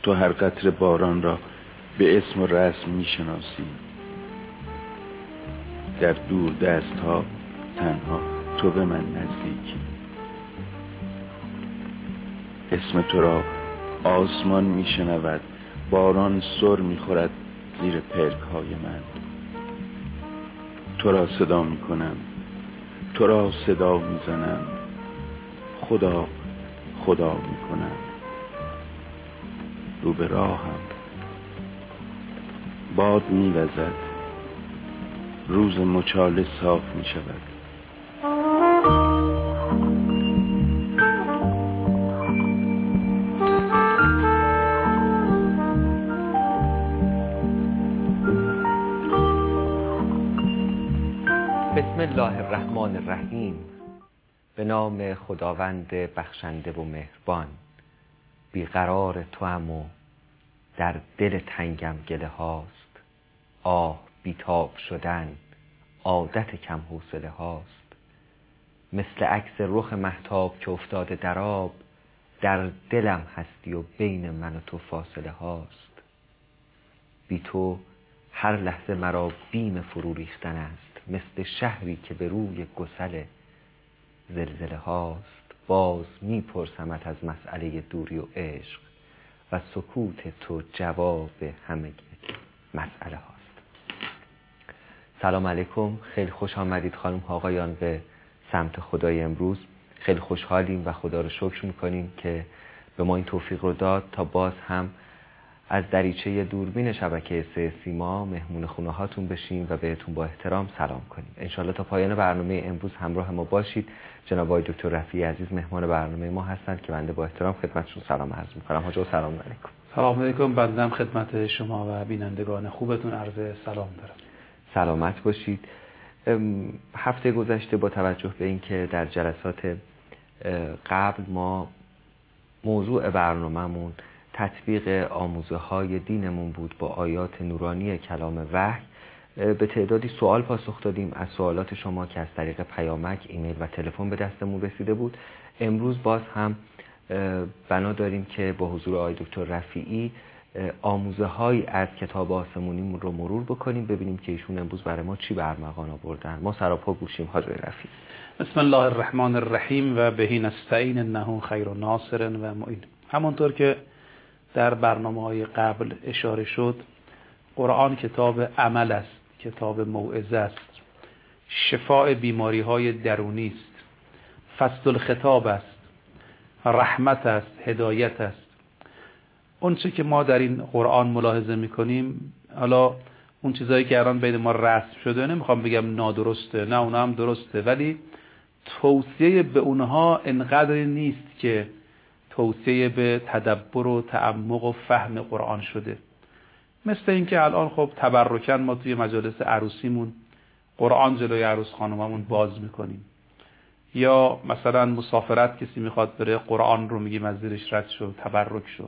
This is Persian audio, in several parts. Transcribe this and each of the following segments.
تو هر قطره باران را به اسم و رسم میشناسی. در دور دست ها تنها تو به من نزدیکی. اسم تو را آسمان میشنود، باران سر میخورد زیر پلک های من. تو را صدا میکنم، تو را صدا میزنم، خدا خدا میکنم. رو به راهم باد میوزد، روز مچاله صاف میشود. بسم الله الرحمن الرحیم. به نام خداوند بخشنده و مهربان. بیقرار توام و در دل تنگم گله هاست. آه بیتاب شدن عادت کم حوصله هاست. مثل عکس رخ مهتاب که افتاده در آب، در دلم هستی و بین من و تو فاصله هاست. بی تو هر لحظه مرا بیم فرو ریختن است، مثل شهری که به روی گسل زلزله هاست. باز میپرسمت از مسئله دوری و عشق و سکوت تو جواب همه مسئله هاست. سلام علیکم، خیلی خوش آمدید خانم ها آقایان به سمت خدای امروز. خیلی خوشحالیم و خدا رو شکر میکنیم که به ما این توفیق رو داد تا باز هم از دریچه دوربین شبکه سه سیما مهمون خونه هاتون بشیم و بهتون با احترام سلام کنیم. انشالله تا پایان برنامه امروز همراه ما باشید. جناب آقای دکتر رفیعی عزیز مهمان برنامه ما هستند که بنده با احترام خدمتشون سلام عرض میکنم. حاجا سلام علیکم. سلام علیکم. بنده هم خدمت شما و بینندگان خوبتون عرض سلام دارم. سلامت باشید. هفته گذشته با توجه به اینکه در جلسات قبل ما موضوع برنامه‌مون تطبیق آموزه های دینمون بود با آیات نورانی کلام وحی، به تعدادی سوال پاسخ دادیم از سوالات شما که از طریق پیامک، ایمیل و تلفن به دستمون رسیده بود. امروز باز هم بنا داریم که با حضور آقای دکتر رفیعی آموزه های از کتاب آسمونیمون رو مرور بکنیم، ببینیم که ایشون امروز برای ما چی برمغان آوردن. ما سراپا گوشیم حاضر رفیعی. بسم الله الرحمن الرحیم و بهی نستعین انه خیر ناصر و معین. همونطور که در برنامه‌های قبل اشاره شد، قرآن کتاب عمل است، کتاب موعظه است، شفاء بیماری‌های درونی است، فصل الخطاب است، رحمت است، هدایت است. اون چه که ما در این قرآن ملاحظه می‌کنیم، حالا اون چیزایی که الان بین ما رسم شده، نمیخوام بگم نادرسته، نه اونها هم درسته، ولی توصیه به اونها انقدر نیست که توصیه به تدبر و تعمق و فهم قرآن شده. مثل اینکه الان خب تبرکاً ما توی مجالس عروسیمون قرآن جلوی عروس خانممون باز میکنیم، یا مثلا مسافرت کسی میخواد بره قرآن رو میگیم از زیرش رد شو، تبرک شو،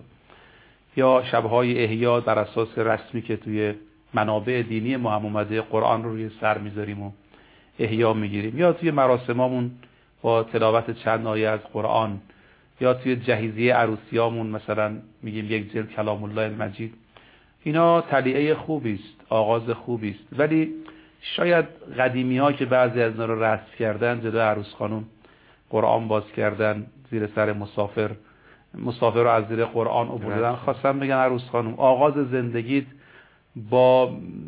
یا شبهای احیا بر اساس رسمی که توی منابع دینی ما هم اومده قرآن رو روی سر میذاریم و احیا میگیریم، یا توی مراسمامون با تلاوت چند آیه از قرآن، یا توی جهیزیه عروسیامون مثلا میگیم یک جلد کلام الله المجید. اینا تلیعه خوبی است، آغاز خوبی است، ولی شاید قدیمی ها که بعضی از اینا رو رسم کردن جلوی عروس خانم قرآن باز کردن، زیر سر مسافر رو از زیر قرآن عبوردن، خواستم بگن عروس خانم آغاز زندگیت با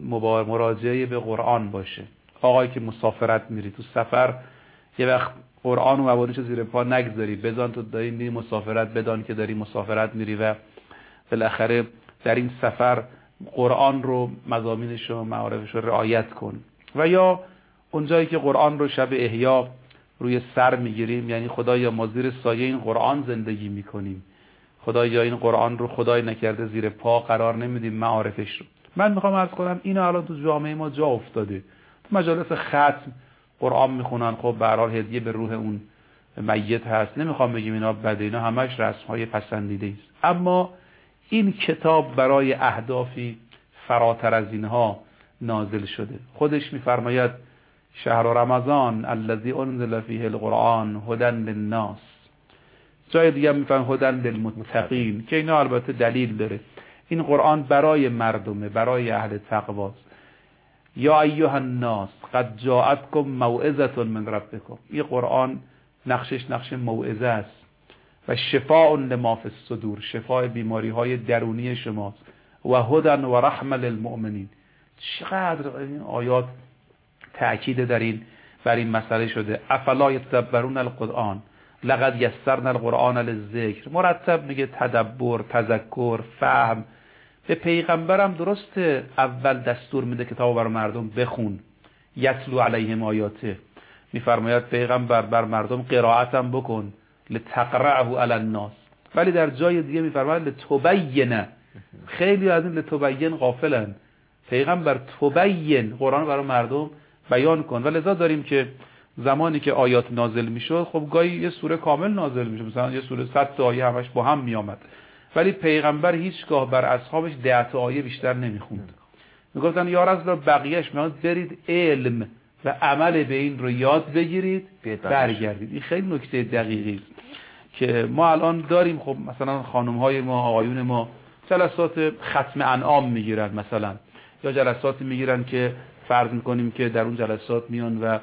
مراجعه به قرآن باشه. آقایی که مسافرت میری تو سفر، یه وقت قرآن و مبادیش زیر پا نگذاری، بزن تو داری میری مسافرت، بدان که داری مسافرت میری و بالاخره در این سفر قرآن رو، مضامینش و معارفش رو رعایت کن. و یا اونجایی که قرآن رو شب احیا روی سر میگیریم، یعنی خدایا ما زیر سایه این قرآن زندگی میکنیم، خدایا این قرآن رو خدای نکرده زیر پا قرار نمیدیم، معارفش رو. من میخوام عرض کنم این الان تو جامعه ما جا افتاده، تو مجالس ختم قرآن میخونن، خب به هر حال هدیه به روح اون میت هست، نمیخوام بگیم اینا بده، اینا همش رسم‌های پسندیده است، اما این کتاب برای اهدافی فراتر از اینها نازل شده. خودش میفرماید شهر رمضان الذی انزل فیه القرآن هدی للناس، جای دیگه هم میفرماید هدن للمتقین که اینا البته دلیل داره. این قرآن برای مردمه، برای اهل تقواست. یا ایها الناس قد جاءتکم موعظة من ربکم. این قرآن نقشش نقش موعظه است و شفاء لما فی الصدور، شفای بیماری های درونی شماست. و هدن و رحمة للمؤمنین. چقدر این آیات تأکید بر این مسئله شده. افلا یتدبرون القرآن لقد یسرنا القرآن للذکر. مرتب میگه تدبر، تذکر، فهم. به پیغمبرم درسته اول دستور میده کتابو بر مردم بخون، یتلو علیهم آیاته، میفرماید پیغمبر بر مردم قرائتم بکن، لتقرأه علی الناس. ولی در جای دیگه میفرماید لتبین. خیلی از این لتبین غافلن. پیغمبر تبین، قرآن برای مردم بیان کن. و لذا داریم که زمانی که آیات نازل میشد، خب گاهی یه سوره کامل نازل میشد، مثلا یه سوره 100 تا آیه همش با هم میآمد، ولی پیغمبر هیچگاه بر اصحابش 10 تا آیه بیشتر نمیخوند. میگفتن یا رسول الله بقیه‌اش میاد برید علم و عمل به این رو یاد بگیرید برگردید. این خیلی نکته دقیقی است که ما الان داریم. خب مثلا خانم‌های ما، آقایون ما جلسات ختم انعام میگیرن مثلا، یا جلساتی میگیرن که فرض میکنیم که در اون جلسات میان و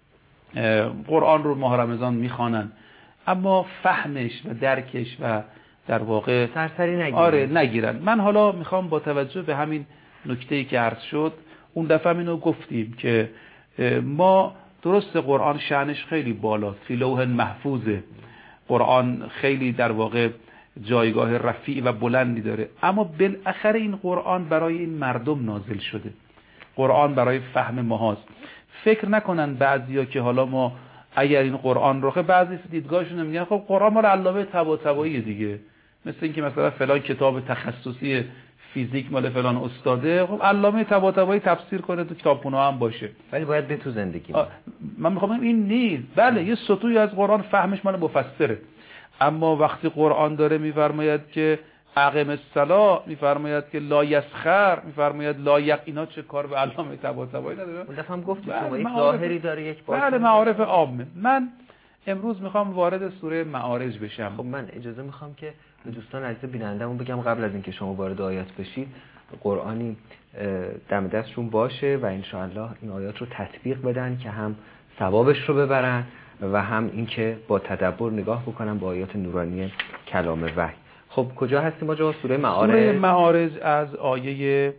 قرآن رو ماه رمضان میخوانن، اما فهمش و درکش و در واقع سرسری نگیرن. آره نگیرن. من حالا میخوام با توجه به همین نکته‌ای که عرض شد، اون دفعه اینو گفتیم که ما درست قرآن شأنش خیلی بالاست، فی لوح محفوظه. قرآن خیلی در واقع جایگاه رفیع و بلندی داره، اما بالاخره این قرآن برای این مردم نازل شده. قرآن برای فهم ماهاست. فکر نکنن بعضیا که حالا ما اگر این قرآن رو، بعضی دیدگاهشون میگن خب قرآن مال علامه طباطبایی دیگه، مثل اینکه مثلا فلان کتاب تخصصی فیزیک مال فلان استاده، خب علامه طباطبایی تفسیر کنه تو کتابخونه هم باشه، ولی باید به تو زندگی من میخوام این نیست. بله یه سطوحی از قرآن فهمش مال مفسره، اما وقتی قرآن داره میفرماید که اقم الصلاة، میفرماید که لا یسخر، میفرماید لا یق، اینا چه کار به علامه طباطبایی نداره؟ اون دفعه هم گفتید شما یک ظاهری داره، یک باطن. بله معارف عامه. من امروز میخوام وارد سوره معارج بشم. خب من اجازه میخوام که به دوستان عزیز بینندمون بگم قبل از اینکه شما وارد آیات بشید، قرآنی دم دستشون باشه و ان شاءالله این آیات رو تطبیق بدن که هم ثوابش رو ببرن و هم اینکه با تدبر نگاه بکنن به آیات نورانی کلام وحی. خب کجا هستیم آقا؟ سوره معارج. سوره معارج از آیه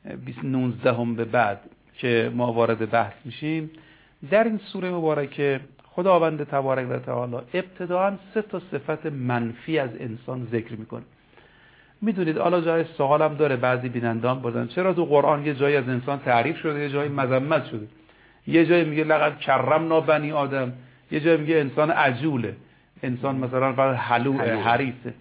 19 به بعد که ما وارد بحث میشیم. در این سوره مبارکه خداوند تبارک و تعالی ابتداءً 3 تا صفت منفی از انسان ذکر میکنه. میدونید حالا جای سوالم داره، بعضی بینندگان بردن چرا تو قرآن یه جایی از انسان تعریف شده، یه جایی مذمت شده، یه جایی میگه لقد کرمنا بنی آدم، یه جایی میگه انسان عجوله، انسان مثلا فقط حلوه، حریصه.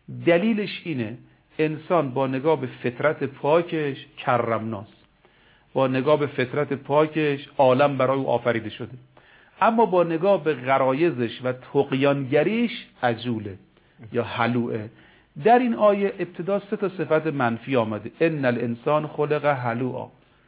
دلیلش اینه انسان با نگاه به فطرت پاکش کرمناست، با نگاه به فطرت پاکش عالم برای او آفریده شده، اما با نگاه به غرایزش و طغیانگریش عجوله یا حلوه. در این آیه ابتدا 3 تا صفت منفی آمده. ان الانسان خلق هلوعا،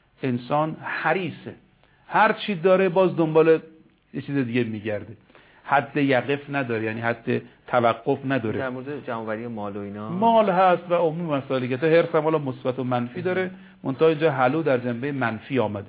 انسان حریصه، هر چی داره باز دنبال یه چیز دیگه میگرده، حد یقف نداره، یعنی حد توقف نداره. در مورد جمع‌آوری مال و اینا، مال هست و عموم مسائلی که تا حرص هم حالا مثبت و منفی داره، منتها اینجا هلو در جنبه منفی آمده.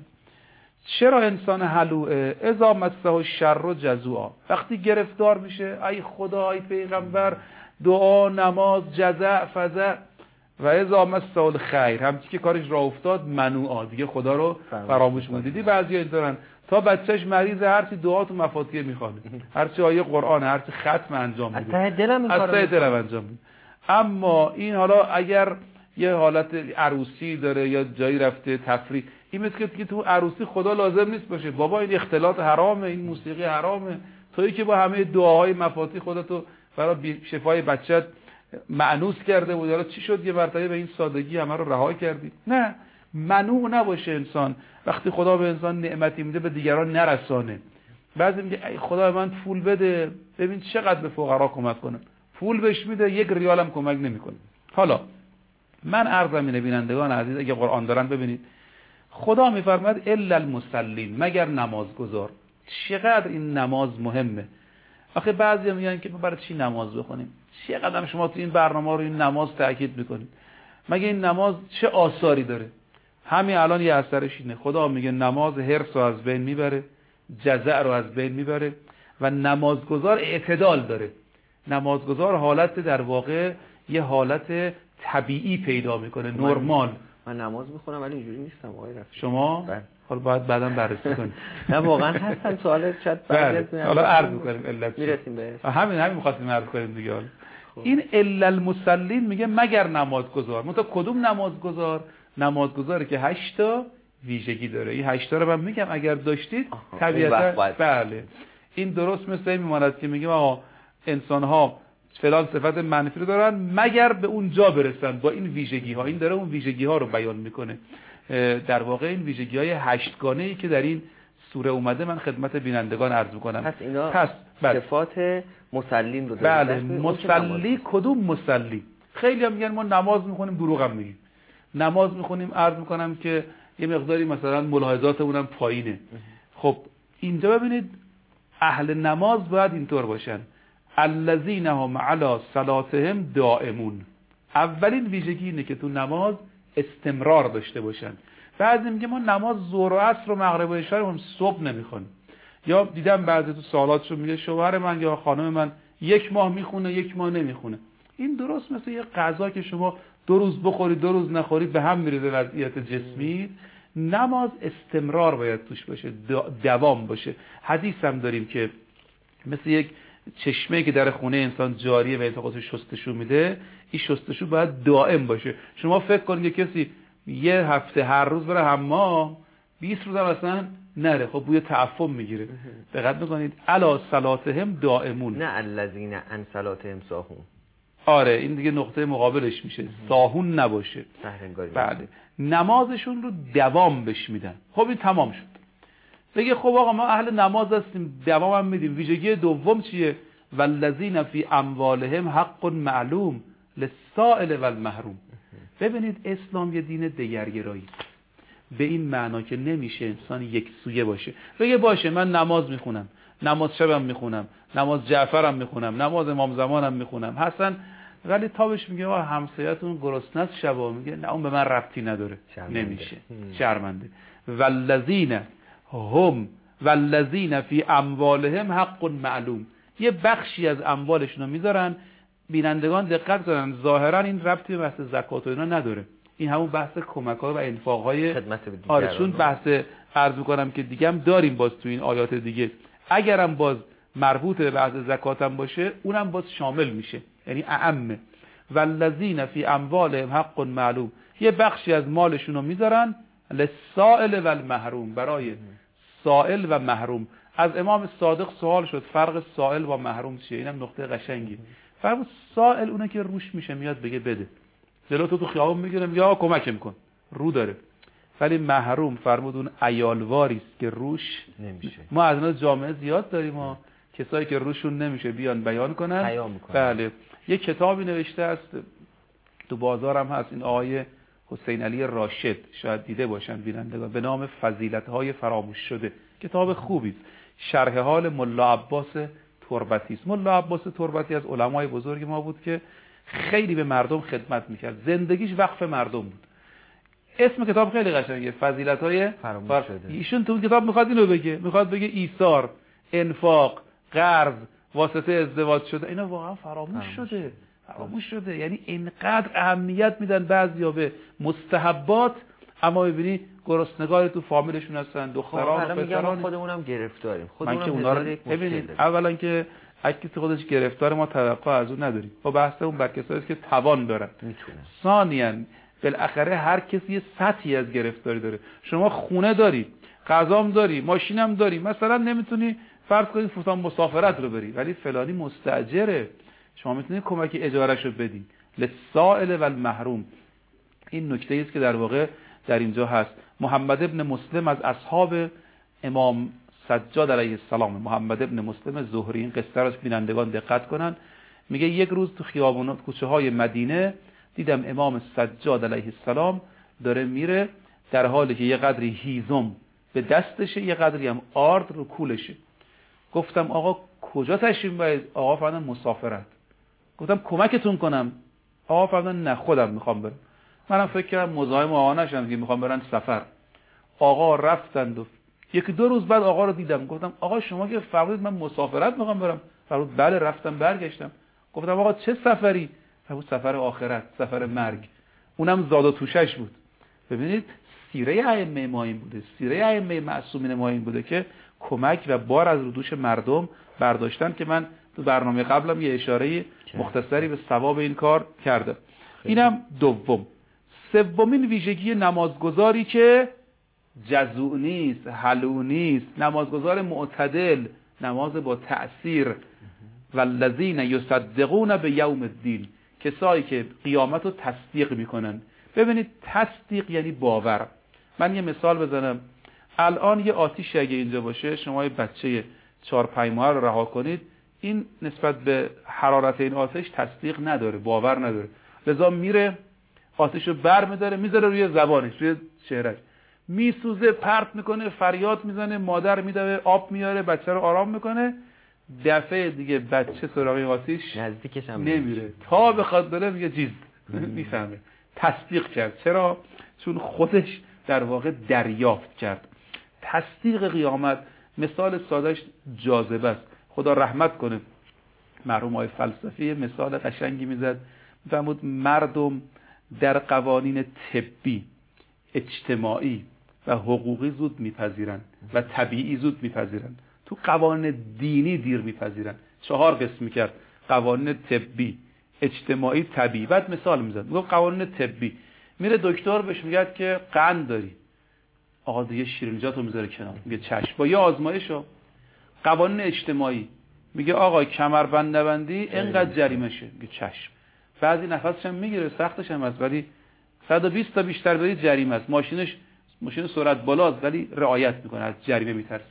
چرا انسان هلوعه؟ اذا مسه الشر جزوعا، وقتی گرفتار میشه ای خدا، ای پیغمبر، دعا، نماز، جزع، فزع. و اذا مسه الخیر، همچی که کارش راه افتاد منوعا، دیگه خدا رو فراموش کنه. دیدی بعضیا اینطورن، تا بچهش مریضه هرچی دعا تو مفاتیح میخوانه، هرچی آیه قرآن، هرچی ختم انجام میده، از ته دلم این کارو انجام میده. اما این حالا اگر یه حالت عروسی داره یا جایی رفته تفریح، این مثل که تو عروسی خدا لازم نیست باشه. بابا این اختلاط حرامه، این موسیقی حرامه، تویی که با همه دعاهای مفاتیح خودتو برای شفای بچت مأنوس کرده بود، حالا چی شد یه مرتبه به این سادگی همه رو رها کردی؟ نه، منوع نباشه انسان. وقتی خدا به انسان نعمتی میده به دیگران نرسانه. بعضی میگه ای خدا من پول بده ببین چقدر به فقرا کمک کنم، پول بهش میده 1 ریال هم کمک نمیکنه. حالا من عرضم اینه بینندگان عزیز، اگه قرآن دارن ببینید خدا میفرماید الا المصلین، مگر نمازگزار. چقدر این نماز مهمه. آخه بعضیا میگن که ما برای چی نماز بخونیم؟ چقدر شما تو این برنامه رو این نماز تاکید میکنید؟ مگه این نماز چه آثاری داره؟ همین الان یه اثرش اینه. خدا میگه نماز حرص رو از بین میبره، جزع رو از بین میبره و نمازگزار اعتدال داره. نمازگزار حالت در واقع یه حالت طبیعی پیدا میکنه، نرمال. من نماز میخونم ولی اینجوری نیستم آقای رفیعی. شما حالا باید بعداً بررسی کنید. نه واقعا هستن سوال شاید بعضی حالا عرض می‌کنیم علت میرسیم بهش. همین می‌خواستیم عرض کنیم دیگه. این الا المصلین میگه مگر نمازگزار. مثلا کدوم نمازگزار؟ نمازگزاری که 8 تا ویژگی داره. این 8 تا رو من میگم اگر داشتید طبیعتا بله. این درست مثل این میماند که میگیم آقا انسان‌ها فلان صفت منفی رو دارن مگر به اون جا برسن با این ویژگی‌ها. این داره اون ویژگی‌ها رو بیان میکنه. در واقع این ویژگی‌های 8 گانه‌ای که در این سوره اومده من خدمت بینندگان عرض میکنم. پس اینا بله. صفات مسلین رو داره. بله. مسلی کدوم مسلی؟ خیلی هم میگن ما نماز میخونیم، دروغ هم میگیم. نماز میخونیم، عرض میکنم که یه مقداری مثلا ملاحظاتمون هم پایینه. خب اینجا ببینید اهل نماز باید اینطور باشن. الذین هم علی صلاتهم دائمون. اولین ویژگی اینه که تو نماز استمرار داشته باشن. بعضی میگه ما نماز ظهر و عصر و مغرب و عشا رو هم صبح نمیخونیم. یا دیدم بعضی تو سوالاتشون میگه شوهر من یا خانم من 1 ماه میخونه 1 ماه نمیخونه. این درست مثل یه غذا که شما 2 روز بخورید 2 روز نخورید به هم میریزه وضعیت جسمی. نماز استمرار باید توش باشه، دوام باشه. حدیث هم داریم که مثل یک چشمه که در خونه انسان جاریه و انتقاط شستشو میده، این شستشو باید دائم باشه. شما فکر کنید که کسی یه هفته هر روز بره حمام 20 روز هم اصلا نره، خب بوی تعفن میگیره. دقت میکنید علی صلاتهم دائمون، نه الذین عن صلاتهم ساهون. آره این دیگه نقطه مقابلش میشه، ساهون نباشه. بله نمازشون رو دوام بش میدن. خب این تمام شد. بگه خب آقا ما اهل نماز هستیم، دوام هم میدیم. ویژگی دوم چیه؟ والذین فی اموالهم حق معلوم للسائل والمحروم. ببینید اسلام یه دین دگرگرایی به این معنا که نمیشه انسان یک سویه باشه. بگه باشه من نماز میخونم، نماز شبم میخونم، نماز جعفرم میخونم، نماز امام زمانم میخونم حسن، ولی تابش میگه آقا همسایه‌تون گرسنه است شبا، میگه نه اون به من ربطی نداره. نمیشه. شرمنده. والذین فی اموالهم حق معلوم. یه بخشی از اموالشون رو میذارن. بینندگان دقت کنن ظاهرا این ربطی به بحث زکات و اینا نداره. این همون بحث کمک‌ها و انفاق‌های خدمت به دیگران. آره چون بحث عرض می‌کنم که دیگه هم داریم باز تو این آیات دیگه. اگرم باز مربوط به بحث زکات هم باشه اونم باز شامل میشه، یعنی اعم. والذین فی اموالهم حق معلوم. یه بخشی از مالشون رو میذارن للسائل والمحروم، برای سائل و محروم. از امام صادق سوال شد فرق سائل و محروم چیه؟ اینم نقطه قشنگی. فرق سائل اونه که روش میشه میاد بگه بده، جلو تو خیابون میگیره یا کمکم کن، رو داره. ولی محروم فرمود اون عیالواری است که روش نمیشه. ما از اون جامعه زیاد داریم، ما کسایی که روشون نمیشه بیان بیان کنن. بله یک کتابی نوشته است تو بازارم هست، این آقای حسین علی راشد، شاید دیده باشن بینندگان، به نام فضیلت‌های فراموش شده. کتاب خوبی است. شرح حال ملا عباس تربتی است. ملا عباس تربتی از علمای بزرگ ما بود که خیلی به مردم خدمت میکرد، زندگیش وقف مردم بود. اسم کتاب خیلی قشنگه، فضیلت‌های فراموش شده. ایشون تو کتاب میخواد اینو بگه، میخواد بگه ایثار، انفاق، قرض، واسطه ازدواج شده، اینا واقعا فراموش شده. یعنی اینقدر اهمیت میدن بعضیا به مستحبات، اما ببینی گرسنگار تو فامیلشون هستن، دختران و پسران. خودمونم گرفتاریم. من که اونا رو ببینید، اولا که اگه کسی خودش گرفتار، ما توقع از اون نداریم. با بحث اون بر کسایی است که توان دارن. میتونه. ثانیاً بالاخره هر کسی یه سطحی از گرفتاری داره. شما خونه داری، غذام داری، ماشینم داری، مثلا نمیتونی فرض کنید فوتان مسافرت رو بری، ولی فلانی مستاجره، شما میتونید کمکی اجارهشو بدی. للسائل والمحروم. این نکته است که در واقع در اینجا هست. محمد ابن مسلم از اصحاب امام سجاد علیه السلام، محمد ابن مسلم زهری، این قصه رو بینندگان دقت کنن، میگه یک روز تو خیابان کوچه های مدینه دیدم امام سجاد علیه السلام داره میره، در حالی که یه قدری هیزم به دستشه، یه قدری هم آرد رو کولشه. گفتم آقا کجا تشریف میبرید؟ آقا فرمودن مسافرت. گفتم کمکتون کنم؟ آقا فرمودن نه خودم میخوام برم. منم فکر کردم مزاحم آقا نشم که میخوام برن سفر. آقا رفتند و یکی دو روز بعد آقا رو دیدم. گفتم آقا شما که فرمودید من مسافرت میخوام برم. فرمود بله. رفتم برگشتم. گفتم آقا چه سفری؟ فرمود سفر آخرت، سفر مرگ. اونم زاد و توشش بود. ببینید سیره ائمه ما این بوده، سیره ائمه معصومین ما این بوده که کمک و بار از رو دوش مردم برداشتن که من تو برنامه قبلم یه اشاره مختصری به ثواب این کار کردم. اینم دوم. سومین ویژگی نمازگزاری که جزوع نیست، حلو نیست، نمازگزار معتدل، نماز با تأثیر. والذین یصدقون بیوم الدین، کسایی که قیامت رو تصدیق میکنن. ببینید تصدیق یعنی باور. من یه مثال بزنم. الان یه آتیش اگه اینجا باشه، شما یه بچه 4-5 ماه رو رها کنید، این نسبت به حرارت این آتش تصدیق نداره، باور نداره، لذا میره آتش رو بر میداره میذاره روی زبانش، روی چهرهش، میسوزه، پرت میکنه، فریاد میزنه، مادر میدوه، آب میاره، بچه رو آرام میکنه. دفعه دیگه بچه سراغ آتش نزدیکش هم نمیره تا بخواد بره میگه جیز میفهمه. تصدیق کرد. چرا؟ چون خودش در واقع دریافت کرد. تصدیق قیامت مثال سادهش جاذبه است. خدا رحمت کنه مرحوم آقای فلسفی مثال قشنگی میزد. میفهمود مردم در قوانین طبی، اجتماعی و حقوقی زود میپذیرن و طبیعی زود میپذیرن، تو قوانین دینی دیر میپذیرن. 4 قسم کرد: قوانین طبی، اجتماعی، طبیعی. بعد مثال میزد، میگه قوانین طبی، میره دکتر بهش میگه که قند داری، آقا دیگه شیرینیجاتو میذاره کنار، میگه چشم، با یه آزمایشو. قوانین اجتماعی میگه آقا کمربند نبندی اینقدر جریمه شه، میگه چشم. بعضی نفسش هم میگیره، سختش هم هست، ولی 120 تا بیشتر بری جریمه است. ماشین سرعت بالاست ولی رعایت میکنه، از جریمه میترسه.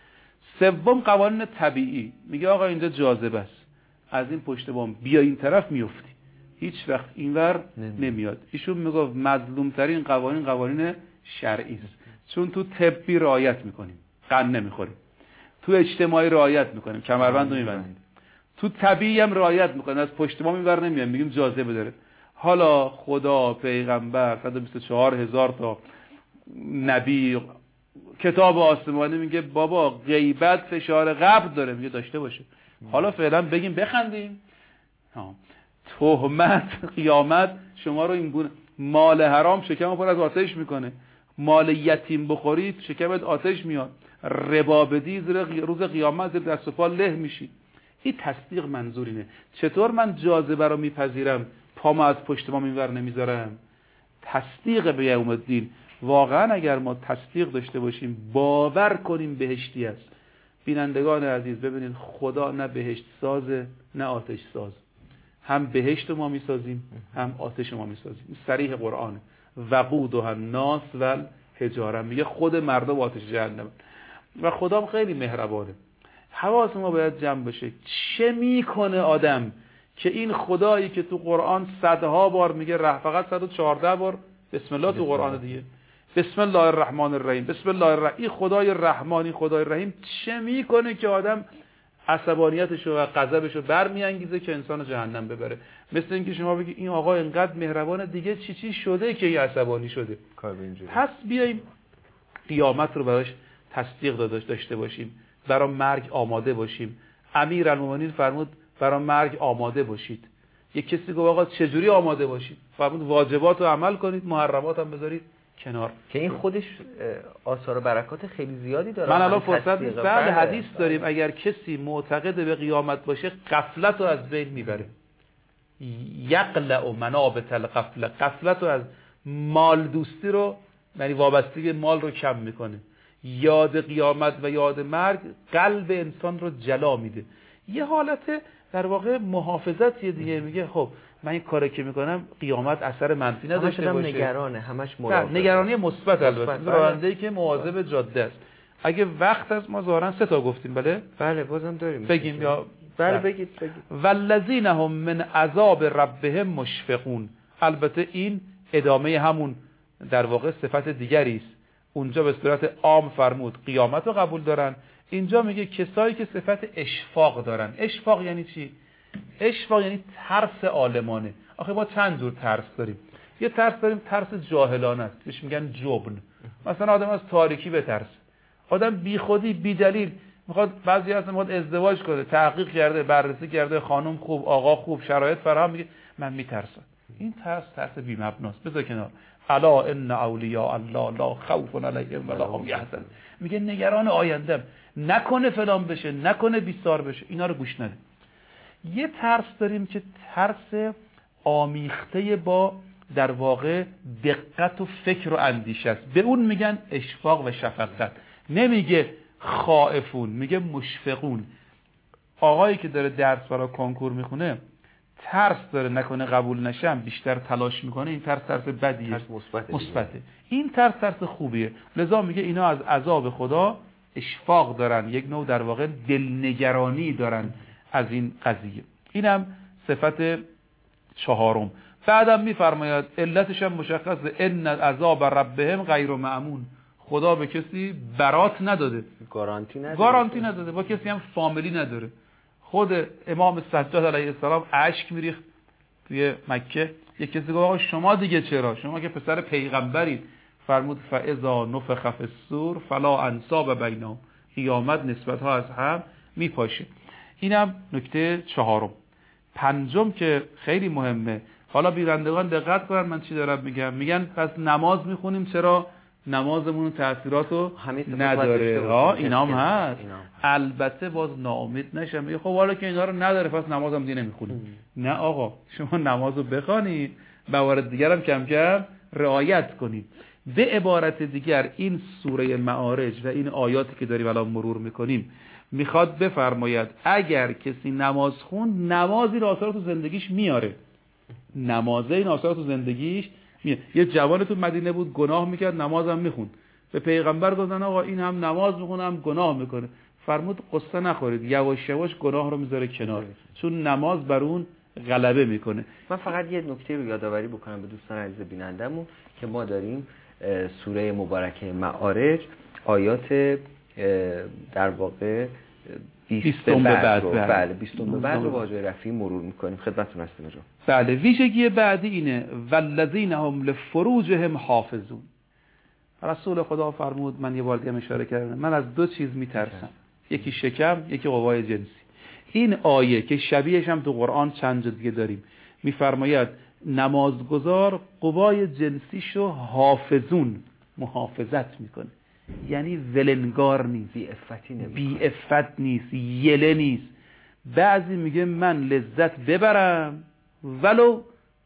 سوم قوانین طبیعی، میگه آقا اینجا جاذبه است، از این پشت بام بیا این طرف میفتی، هیچ وقت اینور نمیاد. ایشون میگه مظلوم ترین قوانین شرعی است، چون تو طبی رعایت میکنیم، قند نمیخوریم، تو اجتماعی رعایت میکنیم، کمربند رو میبندیم، تو طبیعی هم رعایت میکنیم، از پشت بام اینور نمیاد، میگیم جاذبه داره. حالا خدا، پیغمبر، 124,000 تا نبی، کتاب آسمانی میگه بابا غیبت فشار قبر داره، میگه داشته باشه. حالا فعلا بگیم بخندیم. تهمت قیامت شما رو این گونه، مال حرام شکم پر از آتش میکنه، مال یتیم بخورید شکمت آتش میاد، ربا بدی روز قیامت زیر دست و پا له میشی. این تصدیق منظور اینه. چطور من جاذبه رو میپذیرم، پامو از پشت ما اینور نمیذارم؟ تصدیق به یوم الدین. واقعا اگر ما تصدیق داشته باشیم، باور کنیم بهشتی است. بینندگان عزیز ببینید، خدا نه بهشت سازه نه آتش ساز، هم بهشت ما میسازیم هم آتش ما میسازیم. صریح قرآنه. وقودها الناس والحجاره، میگه خود مردم آتش جهنم. و خدا خیلی مهربانه. حواس ما باید جمع بشه. چه میکنه آدم که این خدایی که تو قرآن صدها بار میگه، فقط 114 بار بسم الله تو قرآن دیگه، بسم الله الرحمن الرحیم، بسم الله الرحیم، این خدای رحمانی خدای رحیم چه میکنه که آدم عصبانیتشو و غضبشو برمیانگیزه که انسانو جهنم ببره؟ مثل اینکه شما بگی این آقا اینقدر مهربانه، دیگه چی شده که این عصبانی شده؟ پس بیاییم قیامت رو براش تصدیق داشته باشیم، برای مرگ آماده باشیم. امیرالمومنین فرمود برای مرگ آماده باشید. یک کسی گفت آقا چجوری آماده باشید؟ فرمود واجبات رو عمل کنید، محرمات هم بذارید کنار. که این خودش آثار و برکات خیلی زیادی داره. من الان فرصت نیست. بعد حدیث داریم اگر کسی معتقد به قیامت باشه، غفلت رو از بین میبره. یقلع منابت الغفله، غفلت رو از مال دوستی رو، یعنی وابستگی مال رو کم میکنه. یاد قیامت و یاد مرگ قلب انسان رو جلا میده. یه حالت در واقع محافظتیه دیگه. میگه خب من این کاری که میکنم قیامت اثر منفی نداشته باشه. نگرانه، همش مراقبه. نگرانی مثبت البته. راننده‌ای که مواظب جاده است. اگه وقت از ما ظاهرا 3 تا گفتیم. بله بازم داریم بگیم یا بله بگید. والذین هم من عذاب ربهم مشفقون. البته این ادامه همون در واقع صفت دیگری است. اونجا به صورت عام فرمود قیامت رو قبول دارن، اینجا میگه کسایی که صفت اشفاق دارن. اشفاق یعنی چی؟ اشفاق یعنی ترس عالمانه. آخه ما چند جور ترس داریم. یه ترس داریم ترس جاهلانه است، بهش میگن جبن. مثلا آدم از تاریکی بترسه، آدم بی خودی بی دلیل میخواد، بعضی از میخواد ازدواج کنه، تحقیق کرده، بررسی کرده، خانم خوب، آقا خوب، شرایط فراهم، میگه من میترسم. این ترس بی مبناست، بذار کنار. الا ان اولیاء الله لا خوف علیهم ولا هم یحزنون. میگه نگران آینده‌ام، نکنه فلان بشه، نکنه بیسار بشه، اینا رو گوش نده. یه ترس داریم که ترس آمیخته با در واقع دقت و فکر و اندیشه است، به اون میگن اشفاق و شفقت. نمیگه خائفون، میگه مشفقون. آقایی که داره درس برای کنکور میخونه ترس داره نکنه قبول نشم، بیشتر تلاش میکنه، این ترس بدیه، ترس مثبته. این ترس خوبیه. لذا میگه اینا از عذاب خدا اشفاق دارن، یک نوع در واقع دلنگرانی دارن از این قضیه. اینم صفت چهارم. بعدم میفرماید علتش هم مشخصه، ان عذاب ربهم غیر مأمون. خدا به کسی برات نداده، گارانتی نداده، با کسی هم فامیلی نداره. خود امام سجاد علیه السلام اشک میریخت توی مکه، یک کسی گفت آقا شما دیگه چرا؟ شما که پسر پیغمبرید. فرمود فاذا نفخ فی الصور فلا انساب بینهم. قیامت نسبت ها از هم میپاشه. اینم نکته چهارم. پنجم که خیلی مهمه، حالا بینندگان دقت کنن من چی دارم میگم. میگن پس نماز میخونیم، چرا نمازمون تأثیراتو نداره؟ اینام هست. البته باز ناامید نشم، میگه خب حالا که اینا رو نداره پس نمازم دیگه نمیخونیم. نه آقا، شما نمازو بخوانید، موارد دیگر هم کم کم رعایت کنید. به عبارت دیگر این سوره معارج و این آیاتی که داریم الان مرور میکنیم میخواد بفرماید اگر کسی نماز خون، نمازی را آثار تو زندگیش میاره. نمازه این آثار تو زندگیش میاره. یه جوان تو مدینه بود، گناه میکرد، نمازم میخوند. به پیغمبر گفتن آقا این هم نماز میخونه هم گناه میکنه. فرمود قصه نخورید، یواش یواش گناه رو میذاره کنار، چون نماز بر اون غلبه میکنه. من فقط یه نکته رو یادآوری بکنم به دوستان عزیز بینندمون که ما داریم سوره مبارکه معارج آیات در واقع 20 به بعد رو، بله 20 به بعد رو با جای رفعی مرور میکنیم. خدمتتون هستم اینجا. بله، ویژگی بعدی اینه والذین هم لفروجهم حافظون. رسول خدا فرمود، من یه بار دیگه اشاره کردم، من از دو چیز میترسم، یکی شکم، یکی قوای جنسی. این آیه که شبیهش هم تو قرآن چند جا دیگه داریم، میفرماید نمازگزار قوای جنسیشو حافظون، محافظت میکنه، یعنی ولنگار نیست، بی افت نیست، یله نیست. بعضی میگه من لذت ببرم ولو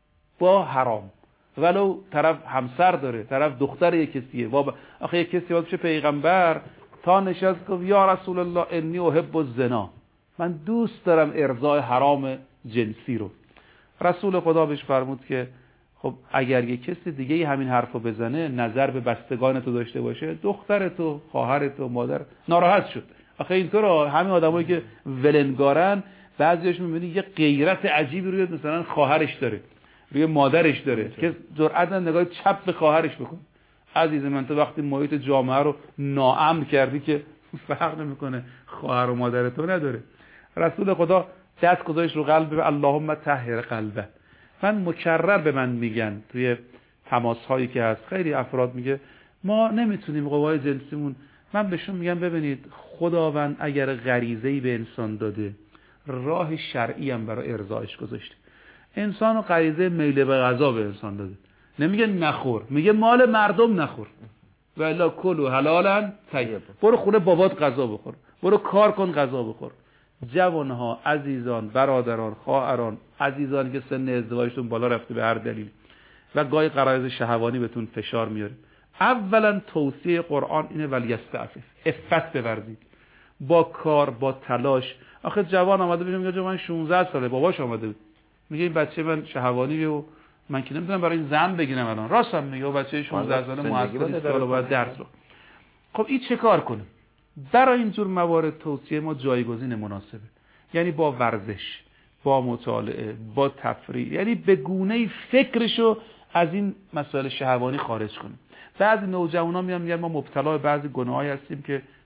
با حرام، ولو طرف همسر داره، طرف دختر یک کسیه. آخه یک کسی باید بشه پیغمبر تا نشست گفت یا رسول الله انی احب الزنا، من دوست دارم ارضای حرام جنسی رو. رسول خدا بهش فرمود که خب اگر یک کسی دیگه همین حرفو بزنه، نظر به بستگان تو داشته باشه، دختر تو، خواهر تو، مادر، ناراحت شد. آخه اینطور همین آدمایی که ولنگارن بعضیش میبینی یه غیرت عجیبی روی مثلا خواهرش داره، روی مادرش داره که جرأت نگاه چپ به خواهرش بکن. عزیز من، تو وقتی محیط جامعه رو ناامن کردی که فرق نمیکنه، خواهر و مادر تو نداره. رسول خدا دست گذاشت رو قلب، اللهم طهر قلبه. من مکرر به من میگن توی تماس هایی که هست، خیلی افراد میگه ما نمیتونیم قوای جنسیمون. من بهشون میگم ببینید، خداوند اگر غریزه‌ای به انسان داده، راه شرعی هم برای ارضایش گذاشته. انسان و غریزه میل به غذا به انسان داده، نمیگه نخور، میگه مال مردم نخور، و الا کلوا حلالا طیبا. برو خونه بابات غذا بخور، برو کار کن غذا بخور. جوانها، عزیزان، برادران، خواهران، عزیزانی که سن ازدواجتون بالا رفته به هر دلیل و گاهی غرایز شهوانی بهتون فشار میاره، اولا توصیه قرآن اینه ولیستعفف، عفت بورزید با کار، با تلاش. آخه جوان آمده بشه میگه من 16 ساله، باباش آمده بود میگه این بچه من شهوانی و من که نمیتونم برای این زن بگیرم الان. راستم میگه بچه 16 ساله مؤثر سال باید درس بخونه. خب این چه کار کنه؟ برای اینجور موارد توصیه ما جایگزین مناسبه، یعنی با ورزش، با مطالعه، با تفریح، یعنی به گونه‌ای فکرشو از این مسائل شهوانی خارج کنیم. بعضی نوجوانا میگن ما مبتلا به بعضی گناهایی هستیم که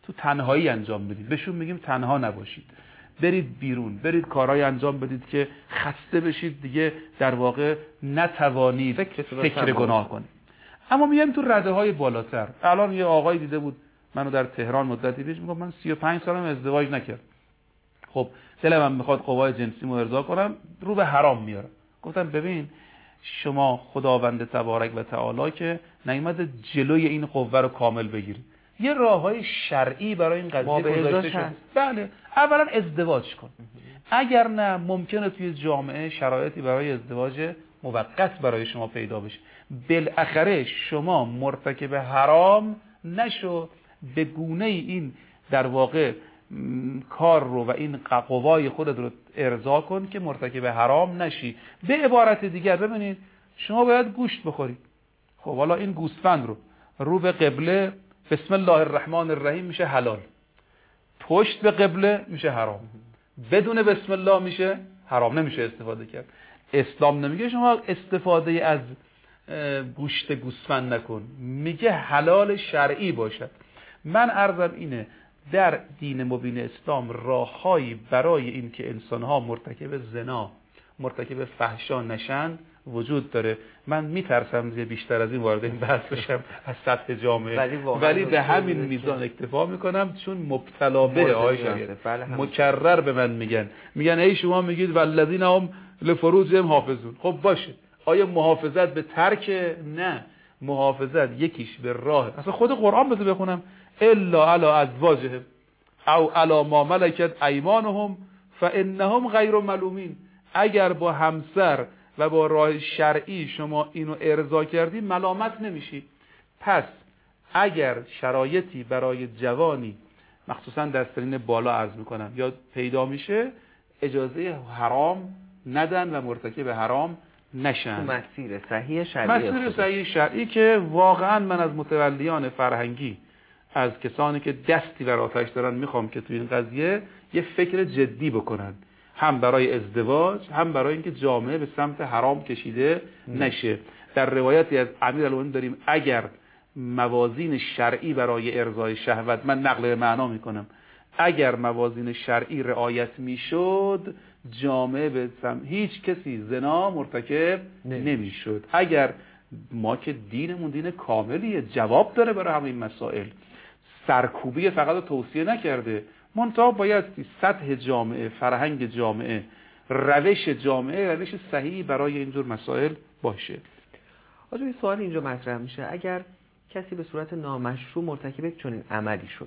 تو تنهایی انجام بدید. بهشون میگیم تنها نباشید، برید بیرون، برید کارهای انجام بدید که خسته بشید دیگه در واقع نتوانید فکر گناه کنید. اما میایم تو رده‌های بالاتر. الان یه آقای دیده بود منو در تهران مدتی پیش، میگم من 35 سالم ازدواج نکردم. خب دلم میخواد قوای جنسیمو ارضا کنم، رو به حرام میارم. گفتم ببین شما خداوند تبارک و تعالی که نیامده جلوی این قوه رو کامل بگیره، یه راههای شرعی برای این قضیه گذاشته شده. بله، اولا ازدواج کن. اگر نه ممکنه توی جامعه شرایطی برای ازدواج موقت برای شما پیدا بشه، بالاخره شما مرتکب حرام نشو، به گونه این در واقع کار رو و این قوای خودت رو ارضا کن که مرتکب حرام نشی. به عبارت دیگر ببینید شما باید گوشت بخورید. خب حالا این گوسفند رو به قبله بسم الله الرحمن الرحیم میشه حلال، پشت به قبله میشه حرام، بدون بسم الله میشه حرام، نمیشه استفاده کرد. اسلام نمیگه شما استفاده از گوشت گوسفند نکن، میگه حلال شرعی باشد. من عرضم اینه در دین مبین اسلام راههایی برای این که انسانها مرتکب زنا، مرتکب فحشا نشن وجود داره. من میترسم دیگه بیشتر از این وارد این بحث بشم از سطح جامعه، ولی به همین میزان اکتفا میکنم چون مبتلا به مکرر به من میگن ای شما میگید والذین هم لفروجهم حافظون. خب باشه، آیا محافظت به ترک؟ نه، محافظت یکیش به راه، اصلا خود قرآن بده بخونم الا علی ازواجهم او علی ما ملکت ایمانهم فانهم غیر ملومین. اگر با همسر و با راه شرعی شما اینو ارضا کردی ملامت نمیشی. پس اگر شرایطی برای جوانی مخصوصا در سنین بالا عرض میکنم یا پیدا میشه، اجازه حرام ندن و مرتکب حرام نشن. مسیر صحیح شرعی، مسیر صحیح شرعی که واقعا من از متولیان فرهنگی، از کسانی که دستی بر آتش دارن میخوام که تو این قضیه یه فکر جدی بکنن، هم برای ازدواج هم برای اینکه جامعه به سمت حرام کشیده نشه. در روایتی از امیرالمومنین داریم اگر موازین شرعی برای ارضای شهوت، من نقل به معنا میکنم، اگر موازین شرعی رعایت میشد جامعه به سمت هیچ کسی زنا مرتکب نمیشد. اگر ما که دینمون دین کاملیه، جواب داره برای همین مسائل، سرکوبی فقط توصیه نکرده، منتها باید سطح جامعه، فرهنگ جامعه، روش جامعه روش صحیحی برای اینجور مسائل باشه. آجا این سوال اینجا مطرح میشه، اگر کسی به صورت نامشروع مرتکب چنین عملی شد،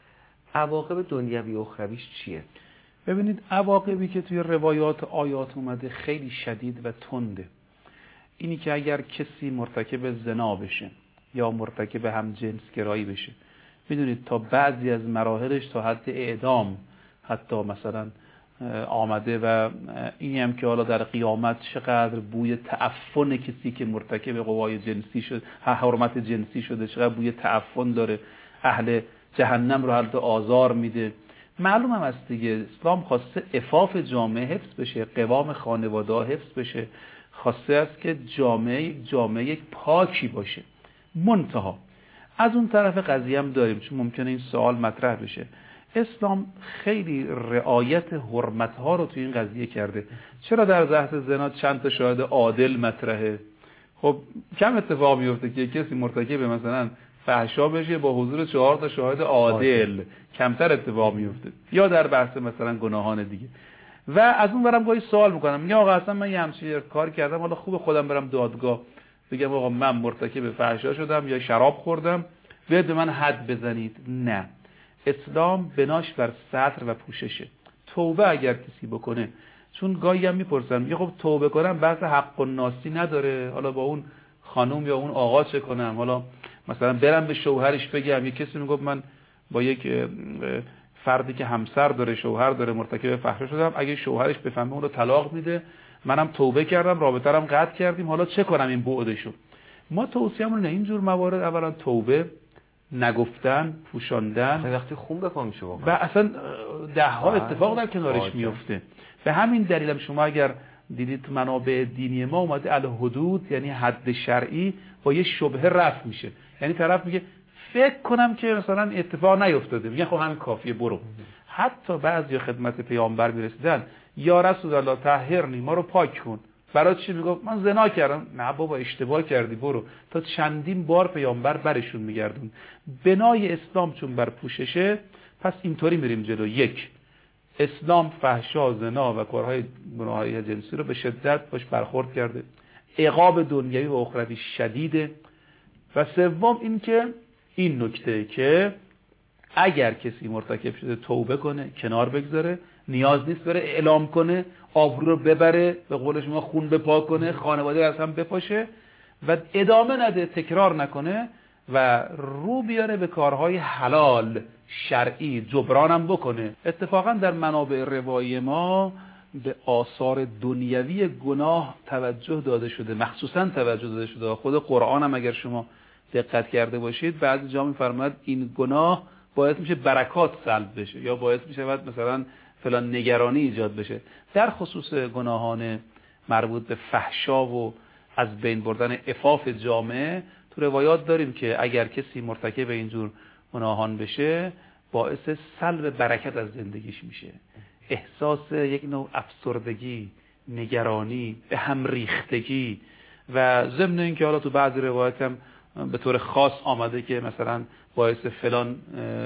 عواقب دنیوی و اخرویش چیه؟ ببینید عواقبی که توی روایات آیات اومده خیلی شدید و تنده. اینی که اگر کسی مرتکب زنا بشه یا مرتکب همجنسگرایی بشه، میدونید تا بعضی از مراحلش تا حد اعدام حتی مثلا آمده و اینی هم که حالا در قیامت چقدر بوی تعفن کسی که مرتکب قوای جنسی شد، حرمت جنسی شده، چقدر بوی تعفن داره، اهل جهنم رو حالت آزار میده. معلوم هم است دیگه اسلام خواسته عفاف جامعه حفظ بشه، قوام خانواده حفظ بشه، خواسته است که جامعه یک پاکی باشه. منتها از اون طرف قضیه هم داریم، چون ممکنه این سوال مطرح بشه، اسلام خیلی رعایت حرمت‌ها رو توی این قضیه کرده. چرا در بحث زنا چند تا شاهد عادل مطرحه؟ خب کم اتفاق میفته که کسی مرتکب مثلا فحشا بشه با حضور 4 تا شاهد عادل، کمتر اتفاق میفته. یا در بحث مثلا گناهان دیگه. و از اون برم گاهی سوال میکنم، میگم آقا اصلا من یه همچین کار کردم، حالا خوبه خودم برم دادگاه بگم آقا من مرتکب فحشا شدم یا شراب خوردم، بیاید به من حد بزنید. نه، اسلام بناش بر ستر و پوششه. توبه اگر کسی بکنه، چون گاهی هم میپرسن میگه خب توبه کنم بحث حق الناسی نداره، حالا با اون خانم یا اون آقا چه کنم؟ حالا مثلا برم به شوهرش بگم. یه کسی میگفت من با یک فردی که همسر داره، شوهر داره، مرتکب فحشا شدم، اگه شوهرش بفهمه اون رو طلاق میده، منم توبه کردم، رابطه رم قطع کردیم، حالا چه کنم این بعدشو؟ ما توصیه‌مون اینه اینجور موارد اولا توبه، نگفتن، پوشاندن، وقتی خون به پا میشه واقعا و اصلا ده ها اتفاق در کنارش میفته. به همین دلیلم شما اگر دیدید تو منابع دینی ما اومده الحدود، یعنی حد شرعی با یه شبهه رفع میشه. یعنی طرف میگه فکر کنم که مثلا اتفاق نیفتاده، میگن خب همین کافیه برو. حتی بعضی خدمت پیامبر میرسیدن یا رسول الله طهرنی، ما رو پاک کن. برای چی؟ میگفت من زنا کردم. نه بابا اشتباه کردی برو. تا چندین بار پیامبر برشون میگردون. بنای اسلام چون بر پوششه، پس اینطوری میریم جلو. یک، اسلام فحشا، زنا و کارهای گناههای جنسی رو به شدت باش برخورد کرده، عقاب دنیوی و اخروی شدیده. و سوم این که این نکته که اگر کسی مرتکب شده توبه کنه، کنار بگذاره، نیاز نیست بره اعلام کنه، آبرو رو ببره، به قول شما خون بپاک کنه، خانواده از هم بپاشه و ادامه نده، تکرار نکنه و رو بیاره به کارهای حلال شرعی، جبرانم بکنه. اتفاقا در منابع روایی ما به آثار دنیوی گناه توجه داده شده، مخصوصا توجه داده شده. خود قرآن هم اگر شما دقت کرده باشید بعضی جا می‌فرماید این گناه باعث میشه برکات سلب بشه یا باعث میشه مثلا فلان نگرانی ایجاد بشه. در خصوص گناهان مربوط به فحشا و از بین بردن عفاف جامعه تو روایات داریم که اگر کسی مرتکب اینجور گناهان بشه باعث سلب برکت از زندگیش میشه، احساس یک نوع افسردگی، نگرانی، به هم ریختگی و ضمن اینکه حالا تو بعضی روایات هم به طور خاص آمده که مثلا باعث فلان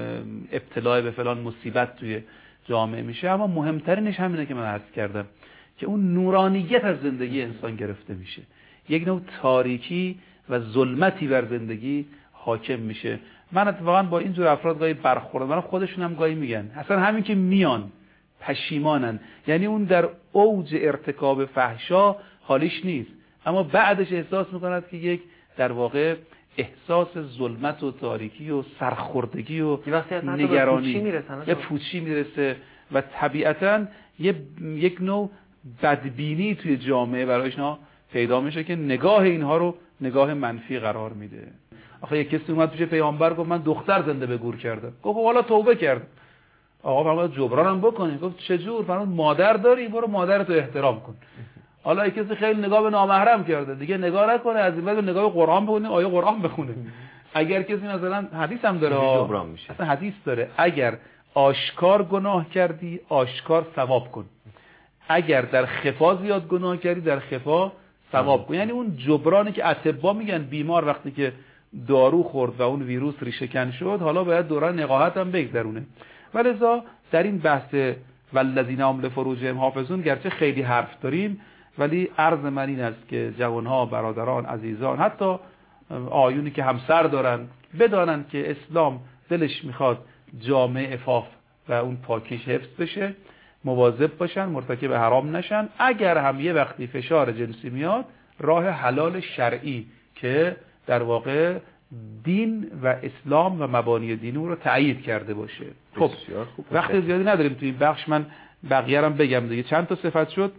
ابتلا به فلان مصیبت توی جامعه میشه. اما مهمترینش همینه که من عرض کردم که اون نورانیت از زندگی انسان گرفته میشه، یک نوع تاریکی و ظلمتی بر زندگی حاکم میشه. من اتفاقا با اینجور افراد گاهی برخوردم، من خودشون هم گاهی میگن اصلا همین که میان پشیمانن، یعنی اون در اوج ارتکاب فحشا حالیش نیست، اما بعدش احساس میکند که یک در واقع احساس ظلمت و تاریکی و سرخوردگی و نگرانی به پوچی میرسه و طبیعتاً یک نوع بدبینی توی جامعه برایشون پیدا میشه که نگاه اینها رو نگاه منفی قرار میده. آخه یک کسی اومد پیش پیامبر گفت من دختر زنده به گور کردم. گفت حالا توبه کرد. آقا فرمود جبرانم بکنی. گفت چجور؟ فرمود مادر داری، برو مادرتو احترام کن. حالا یک کسی خیلی نگاه به نامحرم کرده، دیگه نگاه نکنه، از این بعد نگاه قرآن بخونه، آیه قرآن بخونه. اگر کسی مثلا حدیث هم داره، جبران میشه. اصلا حدیث داره اگر آشکار گناه کردی آشکار ثواب کن، اگر در خفا زیاد گناه کردی در خفا ثواب کن. یعنی اون جبرانی که اطباء میگن بیمار وقتی که دارو خورد و اون ویروس ریشه کن شد حالا باید دوران نقاهت هم بگذرونه. ولذا در این بحث والذین هم لفروجهم حافظون گرچه خیلی حرف داریم، ولی عرض من این است که جوانها، برادران، عزیزان، حتی آیونی که همسر دارن بدانن که اسلام دلش میخواد جامعه عفاف و اون پاکیش حفظ بشه، مواظب باشن، مرتکب حرام نشن. اگر هم یه وقتی فشار جنسی میاد راه حلال شرعی که در واقع دین و اسلام و مبانی دین رو تأیید کرده باشه. خب وقت زیادی نداریم توی این بخش، من بقیه هم بگم دیگه. چند تا صفت شد؟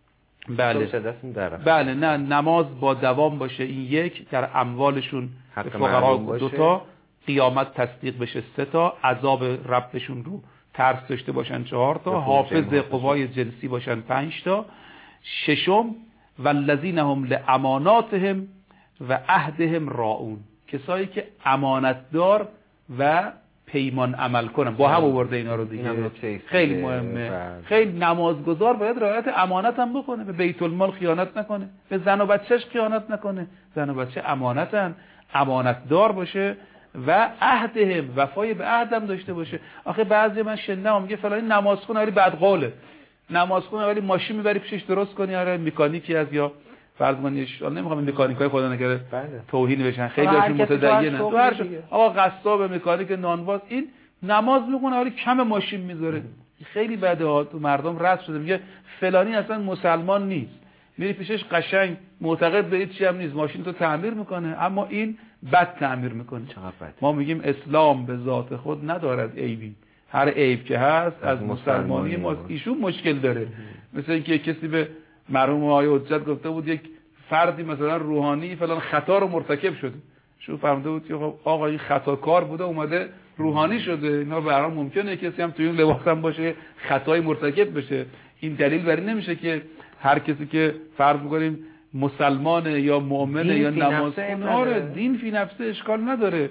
بله نه، نماز با دوام باشه این یک، در اموالشون فقرا 2 تا، قیامت تصدیق بشه 3 تا، عذاب ربشون رو ترس داشته باشن 4 تا، حافظ قوای جنسی باشن 5 تا، 6 والذین هم لاماناتهم و عهدهم راعون، کسایی که امانتدار و پیمان عمل کنن. با هم آورده اینا رو دیگه، خیلی مهمه. خیلی نمازگزار باید رعایت امانت هم بکنه، به بیت المال خیانت نکنه، به زن و بچهش خیانت نکنه، زن و بچه امانتن، امانتدار باشه و عهدهم، وفای به عهدم داشته باشه. آخه بعضی من شنیدم میگه فلانی نمازخونه ولی بدقوله، نمازخونه ولی ماشین میبری پیشش درست کنی، آره مکانیکی از یا فرض نمیخوام مکانیکای خدا نگره توهین بشن، خیلی هاشون متدینن، آقا قصاب، مکانیک، نانواز، این نماز میخونه ولی کم ماشین میذاره. خیلی بده ها، تو مردم رد شده میگه فلانی اصلا مسلمان نیست، میری پیشش قشنگ معتقد به هیچ چیزی هم نیست، ماشین تو تعمیر میکنه اما این بد تعمیر میکنه. ما میگیم اسلام به ذات خود ندارد عیبی، هر عیب که هست از مسلمانی ماست. ایشون مشکل داره. مثل اینکه کسی به مرحوم آقای حجت گفته بود یک فردی مثلا روحانی فلان خطا رو مرتکب شده، شو فهمده بود که خب آقا این خطاکار بوده اومده روحانی شده. اینا به هر حال ممکنه کسی هم توی اون لباس هم باشه خطای مرتکب بشه. این دلیل بر این نمیشه که هر کسی که فرض می‌کنیم مسلمانه یا مؤمنه یا نمازخوانه، آره دین فی نفسه اشکال نداره.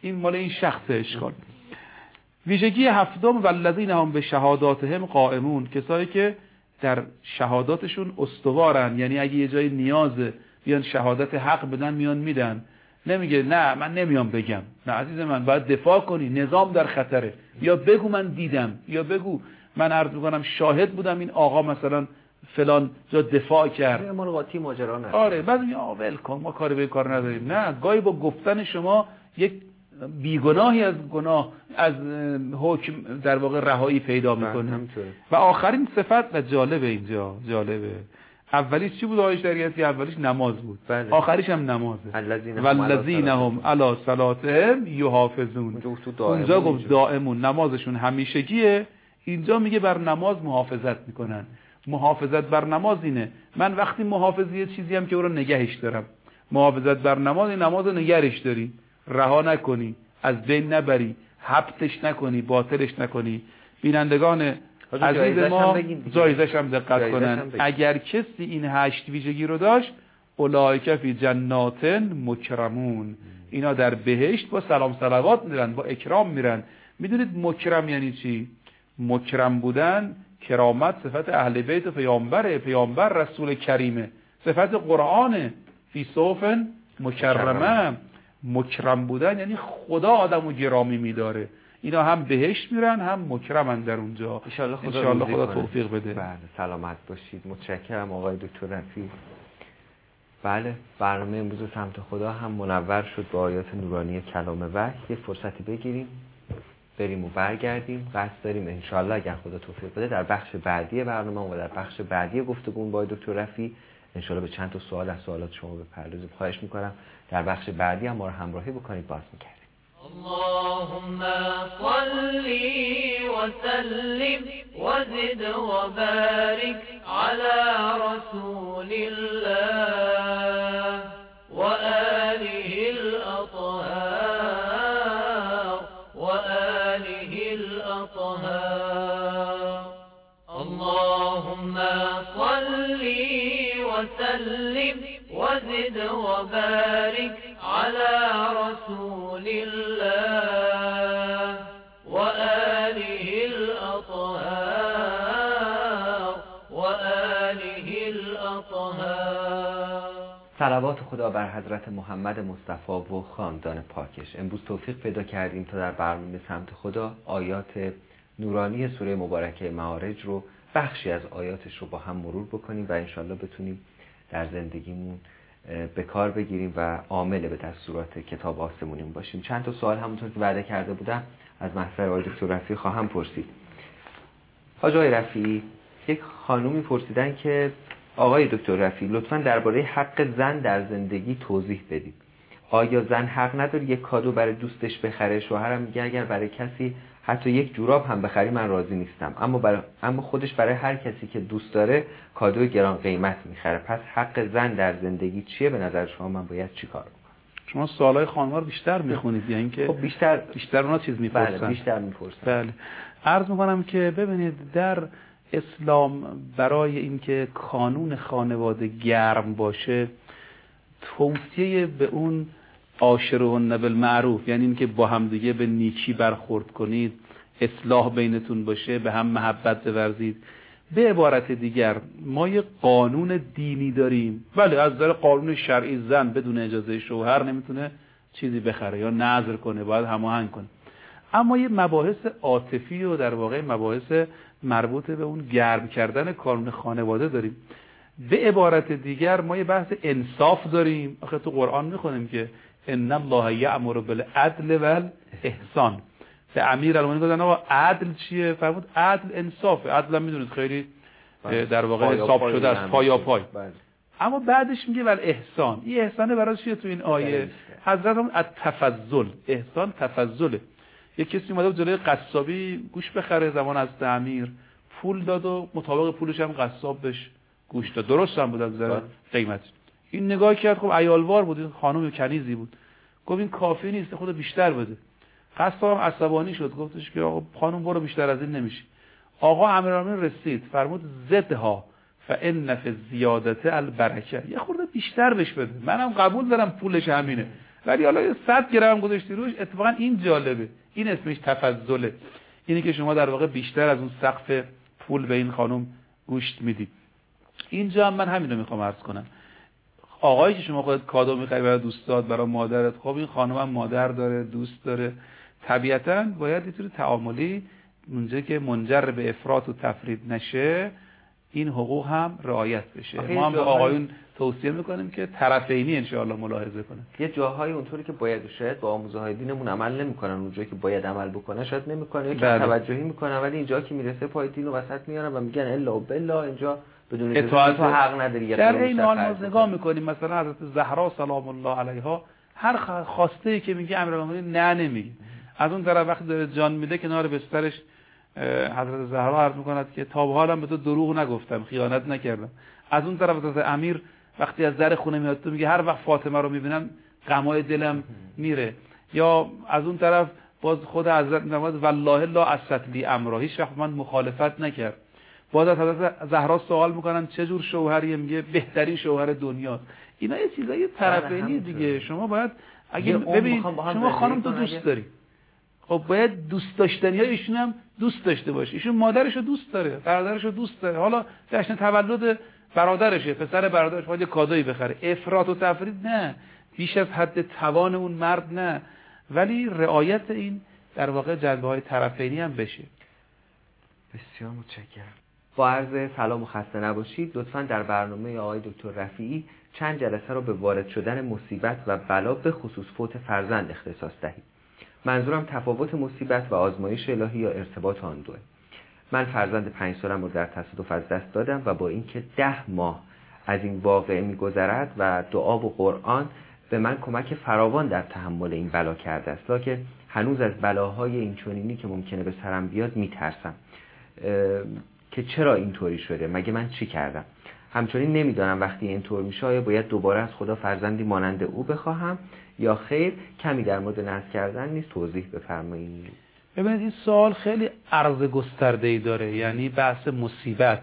این مال این شخص اشکال. ویژگی هفتم والذین هم به شهاداتهم قائمون، کسایی که در شهاداتشون استوارن، یعنی اگه یه جای نیازه بیان شهادت حق بدن میان میدن، نمیگه نه من نمیام بگم، نه عزیز من باید دفاع کنی، نظام در خطره، یا بگو من دیدم، یا بگو من عرض میکنم شاهد بودم این آقا مثلا فلان جا دفاع کرد. ما قاطی ماجرا نه. آره بعد میگه ول کن ما کاری به کار نداریم. نه، گاهی با گفتن شما یک بیگناهی از گناه، از حکم در واقع رهایی پیدا میکنه. و آخرین صفت و جالبه اینجا، جالبه، اولیش چی بود آیه شریعتی؟ اولیش نماز بود، بله. آخریش هم نمازه. والذین هم علی صلاتهم یحافظون. اونجا گفت دائمون، نمازشون همیشگیه، اینجا میگه بر نماز محافظت میکنن. محافظت بر نماز اینه، من وقتی محافظی چیزی هم که او رو نگهش دارم. محافظت بر نماز، این نماز رو نگهش داری، رها نکنی، از بین نبری، حبسش نکنی، باطلش نکنی. بینندگان عزیز ما جایزش هم دقت کنن. اگر کسی این 8 ویژگی رو داشت، اولئک فی جنات مکرمون، اینا در بهشت با سلام صلوات میرن، با اکرام میرن. میدونید مکرم یعنی چی؟ مکرم بودن، کرامت صفت اهل بیت پیامبره، پیامبر رسول کریمه، صفت قرآنه، فی صحف مکرمه. مکرم بودن یعنی خدا آدمو گرامی میداره. اینا هم بهشت میرن هم مکرمن در اونجا. ان شاء الله خدا توفیق بده. بله سلامت باشید. متشکرم آقای دکتر رفیع. بله برنامه امروز سمت خدا هم منور شد با آیات نورانی کلام وحی. یه فرصتی بگیریم بریم و برگردیم. قصد داریم ان شاء الله اگر خدا توفیق بده در بخش بعدی برنامه و در بخش بعدی گفتگو با دکتر رفیع ان شاء الله به چند تا سوال از سوالات شما بپردازیم. خواهش میکنم در بخش بعدی هم ما رو همراهی بکنید. باز می‌کنیم. اللهم صل وسلم وزد وبارك على رسول الله وآله الأطهار وآله الأطهار. اللهم صل وسلم وزد وبارك على رسول الله وآله الأطهار وآله الأطهار. صلوات خدا بر حضرت محمد مصطفی و خاندان پاکش. امروز توفیق پیدا کردیم تا در برنامه سمت خدا آیات نورانی سوره مبارکه معارج رو، بخشی از آیاتش رو با هم مرور بکنیم و انشالله بتونیم در زندگیمون به کار بگیریم و عامل به دستورات کتاب آسمونیم باشیم. چند تا سوال همونطور که وعده کرده بودم از محضر آقای دکتر رفیع خواهم پرسید. حاج آقای رفیعی، یک خانومی پرسیدن که آقای دکتر رفیع لطفاً درباره حق زن در زندگی توضیح بدید. آیا زن حق نداره یک کادو برای دوستش بخره؟ شوهرم میگه اگر برای کسی حتی یک جوراب هم بخری من راضی نیستم، اما خودش برای هر کسی که دوست داره کادوی گران قیمت میخره. پس حق زن در زندگی چیه به نظر شما؟ من باید چی کار بکنم؟ شما سوالای خانم‌ها رو بیشتر میخونید یا اینکه خب بیشتر اونا چیز میپرسن؟ بله بیشتر میپرسن. بله عرض میکنم که ببینید در اسلام برای اینکه کانون خانواده گرم باشه توصیه به اون عاشرهن بالمعروف، یعنی اینکه با هم دیگه به نیکی برخورد کنید، اصلاح بینتون باشه، به هم محبت بورزید. به عبارت دیگر ما یه قانون دینی داریم. بله از نظر قانون شرعی زن بدون اجازه شوهر نمیتونه چیزی بخره یا نذر کنه، باید هماهنگ کنه. اما یه مباحث عاطفی و در واقع مباحث مربوط به اون گرم کردن کانون خانواده داریم. به عبارت دیگر ما یه بحث انصاف داریم. آخه تو قرآن میخونیم که ان الله یأمر بالعدل والاحسان. به امیرالمومنین گفتن آقا عدل چیه؟ فرمود عدل انصاف. عدل هم میدونید خیلی در واقع حساب شده است، پایا پای. اما بعدش میگه ول احسان. این احسانه برای چیه تو این آیه؟ حضرت هم التفضل، احسان تفضله. یک کسی اومده بود جلوی قصابی گوش بخره زمان از امیر، پول داد و مطابق پولش هم قصاب بهش گوش داد. درست هم بود از نظر قیمت. این نگاه کرد، خب عیالوار بود، خانم کنیزی بود، گفت این کافی نیست، خود بیشتر بده. قصاب هم عصبانی شد، گفتش که آقا خانم برو بیشتر از این نمیشه. آقا امیرالمومنین رسید فرمود زدها فان فی الزیادة البرکه، یه خورده بیشتر بهش بده، منم قبول دارم پولش همینه، ولی حالا 100 گرم گذاشتی روش، اتفاقا این جالبه، این اسمش تفضله، اینی که شما در واقع بیشتر از اون سقف پول به این خانم گوشت میدید. اینجا هم من همین رو میخوام عرض کنم. آقایی که شما خودت کادو میخوای برای دوستات، برای مادرت، خب این خانم هم مادر داره، دوست داره، طبیعتاً باید یه طور تعاملی اونجا که منجر به افراط و تفرید نشه این حقوق هم رعایت بشه. ما هم به آقایون توصیه میکنیم که طرفینی انشاءالله ملاحظه کنن. یه جاهای اونطوری که باید شاید با آموزه های دینمون عمل نمیکنن، اونجایی که باید عمل بکنن شاید نمیکنن یا که توجهی میکنن، ولی اینجا که میرسه پای دین و وسط میارن و میگن الا بالله اینجا بدون اطاعت حق نداری. در این حال ما نگاه میکنیم مثلا حضرت زهرا سلام الله علیها هر خواسته ای که میگه امیرالمومنین نه نمیگه. از اون طرف وقتی داره جان میده کنار بسترش حضرت زهرا عرض میکند که تا به حالم به تو دروغ نگفتم، خیانت نکردم. از اون طرف حضرت امیر وقتی از در خونه میاد تو میگه هر وقت فاطمه رو میبینم غمای دلم میره. یا از اون طرف باز خود حضرت میفرماد والله لا اسد لی امرا، هیچ وقت من مخالفت نکرد. باز از حضرت زهرا سوال میکنن چه جور شوهریه، میگه بهترین شوهر دنیاست. اینا یه چیزای طرفینی دیگه. شما باید اگه ببین شما خانم تو دوست داری، خب باید دوست داشتنیای ایشون هم دوست داشته باشی. ایشون مادرشو دوست داره، برادرشو دوست داره، حالا جشن تولد برادرشه، پسر برادرش باید کادویی بخره. افراط و تفرید نه، بیش از حد توان اون مرد نه، ولی رعایت این در واقع جنبه‌های طرفینی هم بشه. بسیار متشکرم. با عرض سلام و خسته نباشید. لطفاً در برنامه آقای دکتر رفیعی چند جلسه رو به وارد شدن مصیبت و بلا به خصوص فوت فرزند اختصاص دهید. منظورم تفاوت مصیبت و آزمایش الهی یا ارتباط آن دوه. من فرزند 5 سالم رو در تصادف از دست دادم و با اینکه 10 ماه از این واقعه می‌گذرد و دعا و قرآن به من کمک فراوان در تحمل این بلا کرده است، لکن هنوز از بلاهای این چنینی که ممکنه به سرم بیاد میترسم که چرا اینطوری شده، مگه من چی کردم. همچنین نمیدانم وقتی اینطور میشه آیا باید دوباره از خدا فرزندی مانند او بخواهم یا خیر. کمی در مورد نذر کردن نیست توضیح بفرمایید. ببینید این سوال خیلی عرض گسترده‌ای داره، یعنی بحث مصیبت،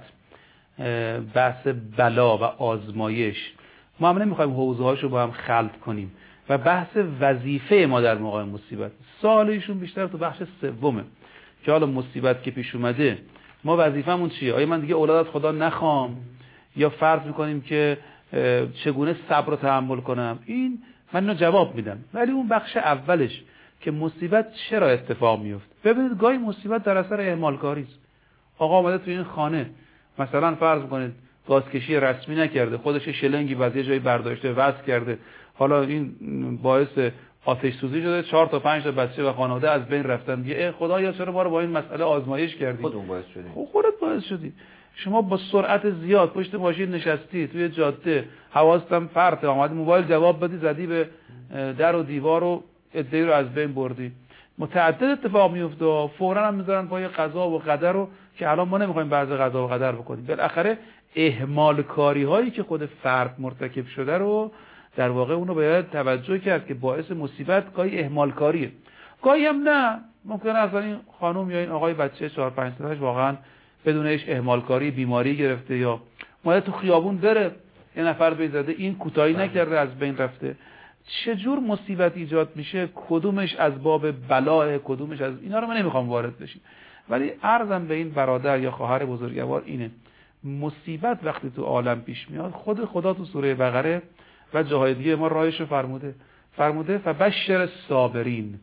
بحث بلا و آزمایش، ما هم نمیخوایم حوزه‌هاشو با هم خلط کنیم و بحث وظیفه ما در موقع مصیبت. سوال ایشون بیشتر تو بخش سومه که حالا مصیبت که پیش اومده ما وظیفمون چیه؟ آیا من دیگه اولاد از خدا نخوام یا فرض میکنیم که چگونه صبر و تحمل کنم؟ این من اینو جواب میدم، ولی اون بخش اولش که مصیبت چرا اتفاق میفته. ببینید گاهی مصیبت در اثر اهمالکاری است. آقا اومده تو این خانه مثلا فرض کنید گازکشی رسمی نکرده، خودش شلنگی از یه جایی برداشته وصل کرده، حالا این باعث آتش سوزی شده، 4 تا 5 تا بچه و خانواده از بین رفتن. میگه خدایا چرا ما رو با این مسئله آزمایش کردی؟ خودمون باعث شدیم. خودت باعث شدی. شما با سرعت زیاد پشت ماشین نشستی توی جاده، حواست هم پرت، اومدی موبایل جواب بدی، زدی به در و دیوار و ادعی رو از بین بردی. متعدد اتفاق میفته و فوراً هم میذارن پای قضا و قدر رو که الان ما نمیخوایم بعض قضا و قدر بکنیم. بالاخره اهمال کاری هایی که خود فرد مرتکب شده رو در واقع اونو باید توجه کرد که باعث مصیبت گاهی اهمال کاریه، گاهی هم نه. ممکنه اصلا این خانم یا این آقای بچه 4-5 سالش واقعا بدونش اهمال کاری بیماری گرفته یا اومده تو خیابون بره یه نفر بزده، این کوتاهی نکرده از بین رفته. چجور مصیبت ایجاد میشه، کدومش از باب بلاه، کدومش از اینا رو من نمیخوام وارد بشیم، ولی عرضم به این برادر یا خواهر بزرگوار اینه: مصیبت وقتی تو عالم پیش میاد خود خدا تو سوره بقره و جاهای دیگه ما راهشو فرموده فبشر الصابرین،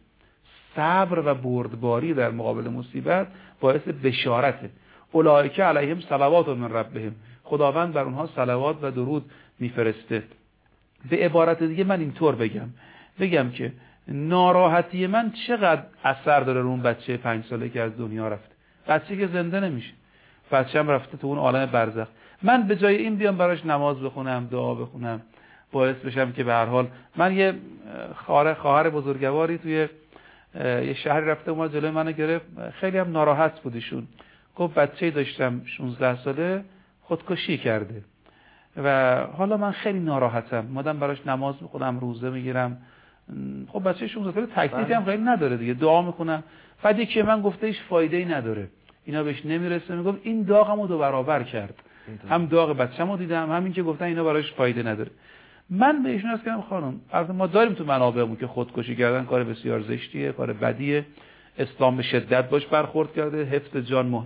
صبر و بردباری در مقابل مصیبت باعث بشارته. اولئک علیهم صلوات من ربهم، خداوند بر اونها صلوات و درود میفرسته. به عبارت دیگه من اینطور بگم که ناراحتی من چقدر اثر داره رو اون بچه 5 ساله که از دنیا رفته. بچه که زنده نمیشه، بچه‌م رفته تو اون عالم برزخ. من به جای این بیام براش نماز بخونم، دعا بخونم، باعث بشم که به هر حال من یه خواهر بزرگواری توی یه شهری رفته اومد جلوی منو گرفت، خیلی هم ناراحت بود ایشون. گفت بچه‌ای داشتم 16 ساله خودکشی کرده و حالا من خیلی ناراحتم، اومدم براش نماز میخونم، روزه میگیرم. خب بچه 16 ساله تکلیفی هم خیلی نداره دیگه، دعا میخونم. بعد یکی من گفته هیچ فایده‌ای نداره، اینا بهش نمیرسه. میگم این داغمو 2 برابر کرد، هم داغ بچه‌مو دیدم، همین که گفتن اینا براش فایده نداره. من به ایشون عرض کردم خانم البته ما داریم تو منابعمون که خودکشی کردن کار بسیار زشتیه، کار بدیه، اسلام به شدت باش برخورد کرده، حفظ جان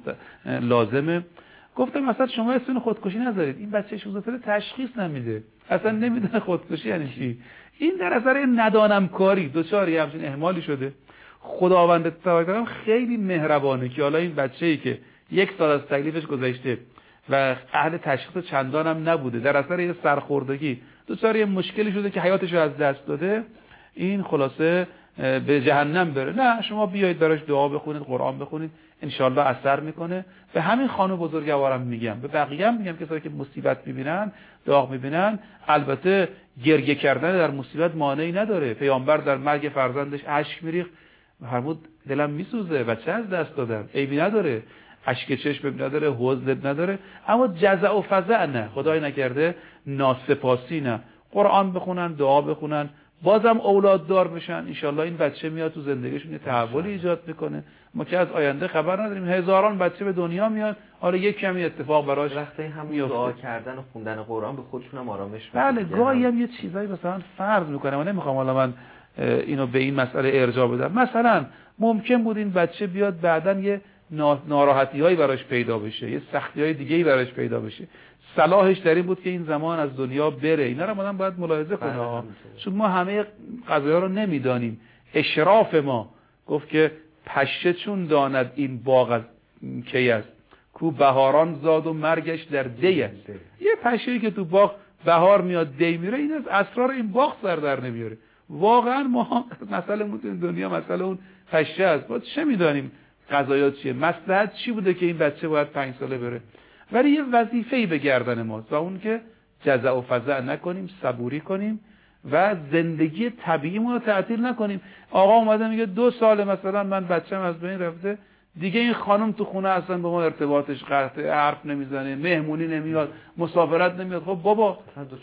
لازمه. گفتم مثلا شما اسم خودکشی نذارید، این بچه 16 ساله تشخیص نمیده، اصلا نمیدونه خودکشی یعنی چی. این در اثر ندانم کاری دوچاری همچین اهمالی شده. خداوند تعالی خیلی مهربانه که حالا این بچه‌ای که 1 سال از تکلیفش گذشته و اهل تشخیص چندان هم نبوده، در اثر یه سرخوردگی دوچار یه مشکلی شده که حیاتش رو از دست داده، این خلاصه به جهنم بره. نه شما بیایید براش دعا بخونید، قرآن بخونید، انشالله اثر میکنه. به همین خانم بزرگوارم میگم، به بقیه هم میگم کسایی که مصیبت میبینن، داغ میبینن، البته گریه کردن در مصیبت مانعی نداره. پیامبر در مرگ فرزندش اشک میریخت، فرمود دلم میسوزه، بچه از دست دادم، عیبی نداره، اشک چشم نداره، حزن نداره، اما جزع و فزع نه، خدای نکرده ناسپاسی نه. قرآن بخونن، دعا بخونن، بازم اولاد دار بشن، انشالله این بچه میاد تو زندگیشون یه تحولی ایجاد میکنه. ما که از آینده خبر نداریم، هزاران بچه به دنیا میاد، حالا یک کمی اتفاق براش وقتی هم دعا کردن و خوندن قرآن به خودشون هم آرامش میده. بله گاهی هم یه چیزایی مثلا فرض میکنه، من نمیخوام حالا من اینو به این مسئله ارجاع بدم، مثلا ممکن بود این بچه بیاد بعداً یه ناراحتی‌هایی براش پیدا بشه، یه سختی‌های دیگه‌ای براش پیدا بشه، صلاحش در این بود که این زمان از دنیا بره. اینا رو آدم باید ملاحظه کنه، چون ما همه قضایا رو نمیدانیم. اشراف ما گفت که پشه چون داند این باغ از کی است، کو بهاران زاد و مرگش در دی است. یه پشه‌ای که تو باغ بهار میاد دی میره، این از اسرار این باغ سر در نمیاره. واقعا ما مسئله اون دنیا مسئله اون پشه است، ما چه میدانیم قضايات چیه، مصلحت چی بوده که این بچه باید 5 ساله بره. ولی یه وظیفه‌ای به گردن ماست و اون که جزع و فزع نکنیم، صبوری کنیم و زندگی طبیعیمون رو تعطیل نکنیم. آقا اومده میگه 2 سال مثلا من بچه‌م از بین رفته، دیگه این خانم تو خونه اصلا با ما ارتباطش قطعه، حرف نمیزنه، مهمونی نمیاد، مسافرت نمیاد. خب بابا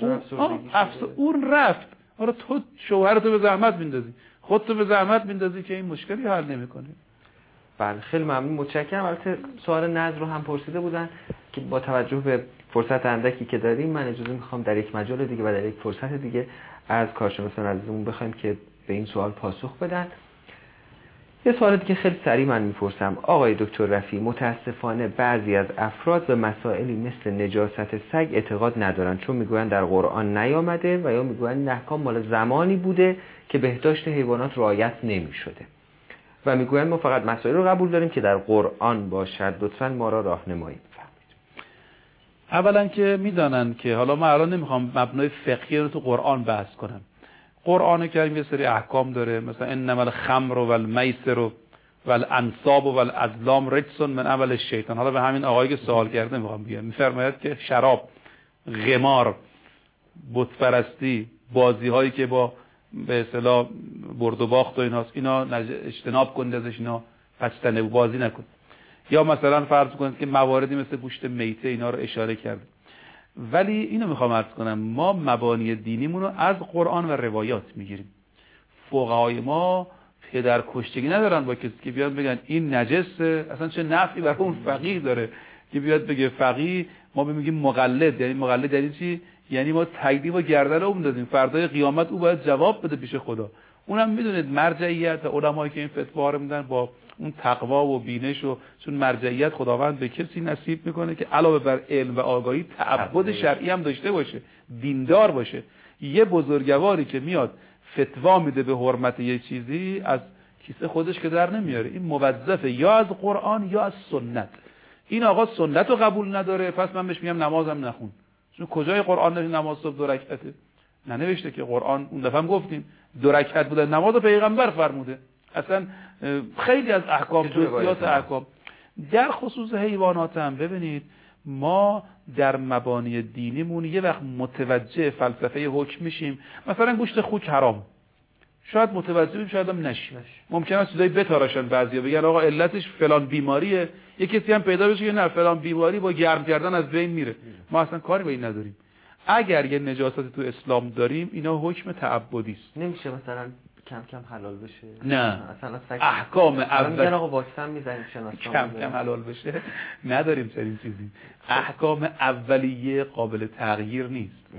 اون رفت، حالا تو شوهرتو به زحمت میندازی، خودتو به زحمت میندازی که این مشکلی حل نمیکنه. بله خیلی ممنون، متشکرم. البته سوال نظر رو هم پرسیده بودن که با توجه به فرصت اندکی که داریم من اجازه میخوام در یک مجال دیگه و در یک فرصت دیگه از کارشناسان عزیزمون بخوایم که به این سوال پاسخ بدن. یه سوال دیگه خیلی سریع من میپرسم آقای دکتر رفیعی، متاسفانه بعضی از افراد به مسائلی مثل نجاست سگ اعتقاد ندارن، چون میگوین در قرآن نیامده و یا میگوین این احکام مال زمانی بوده که بهداشت حیوانات رعایت نمیشده و میگوین ما فقط مسائل رو قبول داریم که در قرآن باشد. لطفاً ما را راهنمایی بفرمایید. اولا که میدانن که حالا من الان نمیخوام مبنای فقهی رو تو قرآن بحث کنم. قرآن کریم یه سری احکام داره، مثلا انما الخمر والمیسر والانصاب والازلام رجس من عمل الشیطان. حالا به همین آقایی که سوال کرده میخوام بگم، میفرماید که شراب، قمار، بت پرستی، بازی هایی که با به اصطلاح برد و باخت و ایناست، اینا اجتناب کنید ازش، اینا پستنه بازی نکنید. یا مثلا فرض کنید که مواردی مثل گوشت میته اینا رو اشاره کرده. ولی اینو میخوام عرض کنم، ما مبانی دینیمون رو از قرآن و روایات میگیریم. فقهای ما پدر کشتگی ندارن با کسی که بیاد بگن این نجسه، اصلا چه نفعی برای اون فقیه داره که بیاد بگه فقیه. ما میگیم مقلد، یعنی مقلد یعنی چی؟ یعنی ما تکلیف و گردن اون دادیم، فردای قیامت او باید جواب بده پیش خدا. اونم میدونید مرجعیت علمایی که این فتوا رو میدن با اون تقوا و بینش، و چون مرجعیت خداوند به کسی نصیب میکنه که علاوه بر علم و آگاهی تعبد شرعی هم داشته باشه، دیندار باشه. یه بزرگواری که میاد فتوا میده به حرمت یه چیزی، از کیسه خودش که در نمیاره، این موظفه یا از قرآن یا از سنت. این آقا سنت رو قبول نداره، پس من بهش میگم نمازم نخون. چون کجای قرآن نوشته نماز صبح 2 رکعته؟ ننوشته که. قرآن اون دفعه هم گفتیم 2 رکعت بوده، نماز پیغمبر فرموده. اصلا خیلی از احکام، جزئیات احکام در خصوص حیوانات هم ببینید، ما در مبانی دینیمون یه وقت متوجه فلسفه حکم میشیم. مثلا گوشت خوک حرام، شاید متوجه بشیم شاید هم نشیم. ممکنه است چیزایی بتاراشن، بعضیا بگن آقا علتش فلان بیماریه، یه کسی هم پیدا بشه که نه فلان بیماری با گرم کردن از بین میره. ما اصلا کاری با این نداریم. اگر یه نجاست تو اسلام داریم، اینا حکم تعبدی است. نمیشه مثلا کم کم حلال بشه؟ نه، مثلا احکام اول آقا واکسن میزنیم شناسنامه کم کم حلال بشه، نداریم چنین چیزی. احکام اولیه قابل تغییر نیست.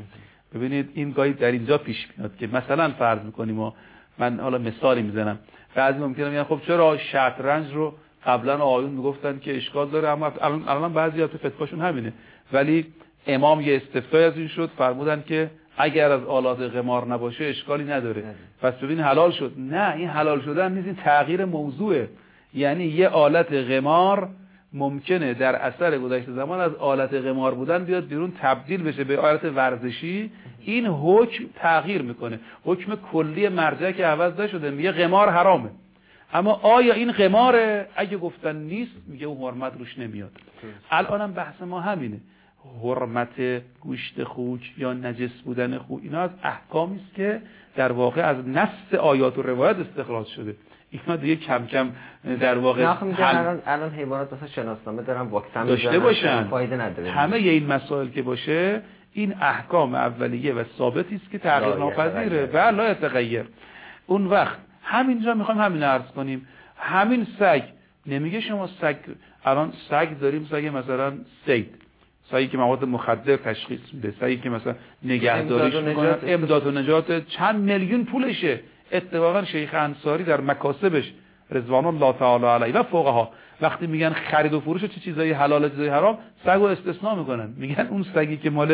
ببینید این گاهی در اینجا پیش میاد که مثلا فرض میکنیم من حالا مثالی میزنم، بعضی ممکنه میگن خب چرا شطرنج رو قبلا آقایون میگفتن که اشکال داره، اما الان بعضی تو فتواشون همینه، ولی امام یه استفتای از این شد، فرمودن که اگر از آلات قمار نباشه اشکالی نداره. پس ببین حلال شد. نه، این حلال شدن نیست، این تغییر موضوعه. یعنی یه آلت قمار ممکنه در اثر گذشت زمان از آلت قمار بودن بیاد بیرون، تبدیل بشه به آلت ورزشی. این حکم تغییر میکنه، حکم کلی مرجع که عوض نشده، میگه قمار حرامه. اما آیا این قماره؟ اگه گفتن نیست، میگه اون حرمت روش نمیاد. الانم بحث ما همینه، حرمت گوشت خوک یا نجس بودن خوک، اینا از احکامی است که در واقع از نص آیات و روایت استخراج شده. اینا دیگه کم کم در واقع الان حیوانات مثلا شناسنامه دارن، واکسن داشته باشن، فایده نداره. همه این مسائل که باشه، این احکام اولیه و ثابتی است که تغییر ناپذیره و لا یتغیر. اون وقت همینجا میخوایم همین عرض کنیم، همین سگ، نمیگه شما سگ، الان سگ داریم، سگ مثلا صید، سگی که مواد مخدر تشخیص میده، سگی که مثلا نگهداریش میکنن، امداد و نجات، چند میلیون پولشه. اتفاقا شیخ انصاری در مکاسبش رضوان الله تعالی علیه و فقها وقتی میگن خرید و فروش چه چیزایی حلاله چیزایی حرام، سگو استثناء میکنن، میگن اون سگی که مال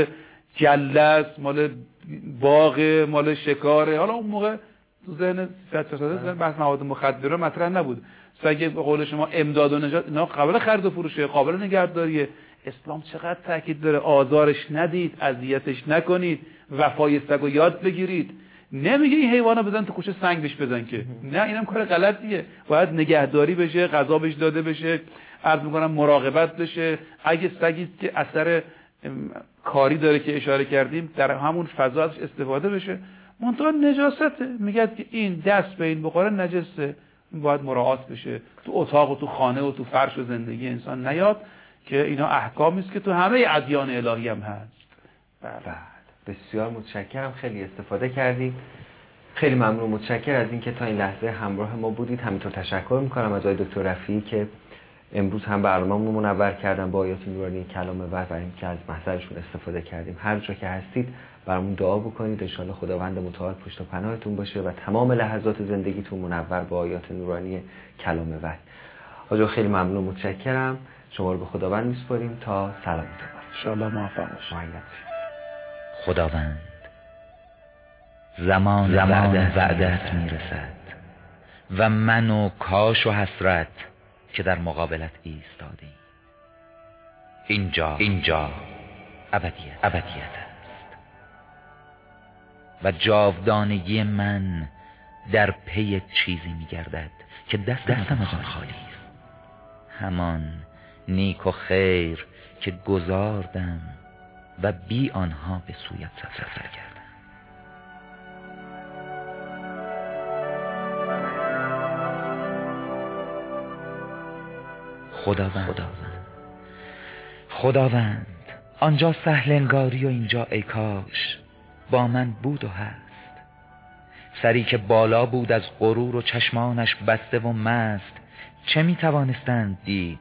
جلس، مال باغ، مال شکاره، حالا اون موقع تو ذهن 300 بحث مواد مخدره مطرح نبود، سگ به قول شما امداد و نجات، اینا قابل خرید و فروشه، قابل نگهداریه. اسلام چقدر تاکید داره آزارش ندید، اذیتش نکنید، وفای سگو یاد بگیرید. نمیگه این حیوانا بزن تو کوچه سنگ بهش بزن که، نه، اینم کار غلطیه. باید نگهداری بشه، غذا بهش داده بشه، عرض میکنم مراقبت بشه. اگه سگی که اثر کاری داره که اشاره کردیم، در همون فضا ازش استفاده بشه. منتها نجاسته، میگه که این دست به این بخوره نجسه، این باید مراعات بشه، تو اتاق و تو خانه و تو فرش و زندگی انسان نیاد، که اینا احکامی است که تو همه ادیان الهی هم هست. بله. بسیار متشکرم، خیلی استفاده کردیم. خیلی ممنون، متشکر از اینکه تا این لحظه همراه ما بودید. همینطور تشکر میکنم از آقای دکتر رفیعی که امروز هم برنامه‌مون رو منور کردن با آیات نورانی کلام وحی و اینکه از محضرشون استفاده کردیم. هر جا که هستید برامون دعا بکنید، ان شاءالله خداوند متعال پشت و پناهتون باشه و تمام لحظات زندگیتون منور با آیات نورانی کلام وحی. آقا خیلی ممنون، متشکرم. شما رو به خداوند میسپاریم تا سلامت باشید. ان شاءالله موفق باشید. خداوند، زمان وعدت میرسد و من و کاش و حسرت که در مقابلت ایستادیم. اینجا ابدیت است و جاودانگی من در پی چیزی میگردد که دستم از آن خالی است، همان نیک و خیر که گذاردم و بی آنها به سویت سفر کردم. خداوند، آنجا سهل انگاری و اینجا ای کاش با من بود و هست. سری که بالا بود از غرور و چشمانش بسته و مست، چه می توانستند دید؟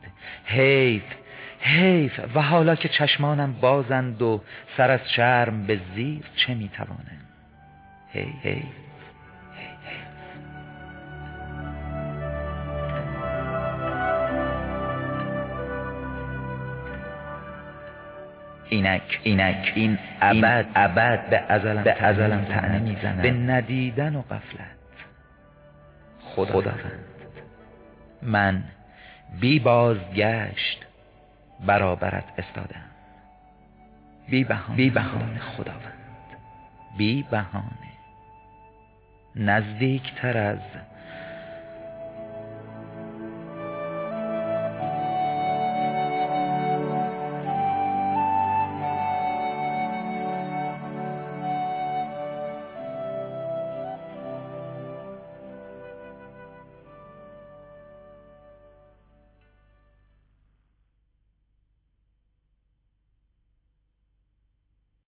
حیف و حالا که چشمانم بازند و سر از شرم به زیر، چه می توانم؟ حیف. اینک این ابد به ازلم طعنه میزند، به ندیدن و غفلت. خداوند، من بی بازگشت برابرت استادم، بی بهانه خداوند، بی بهانه، نزدیکتر از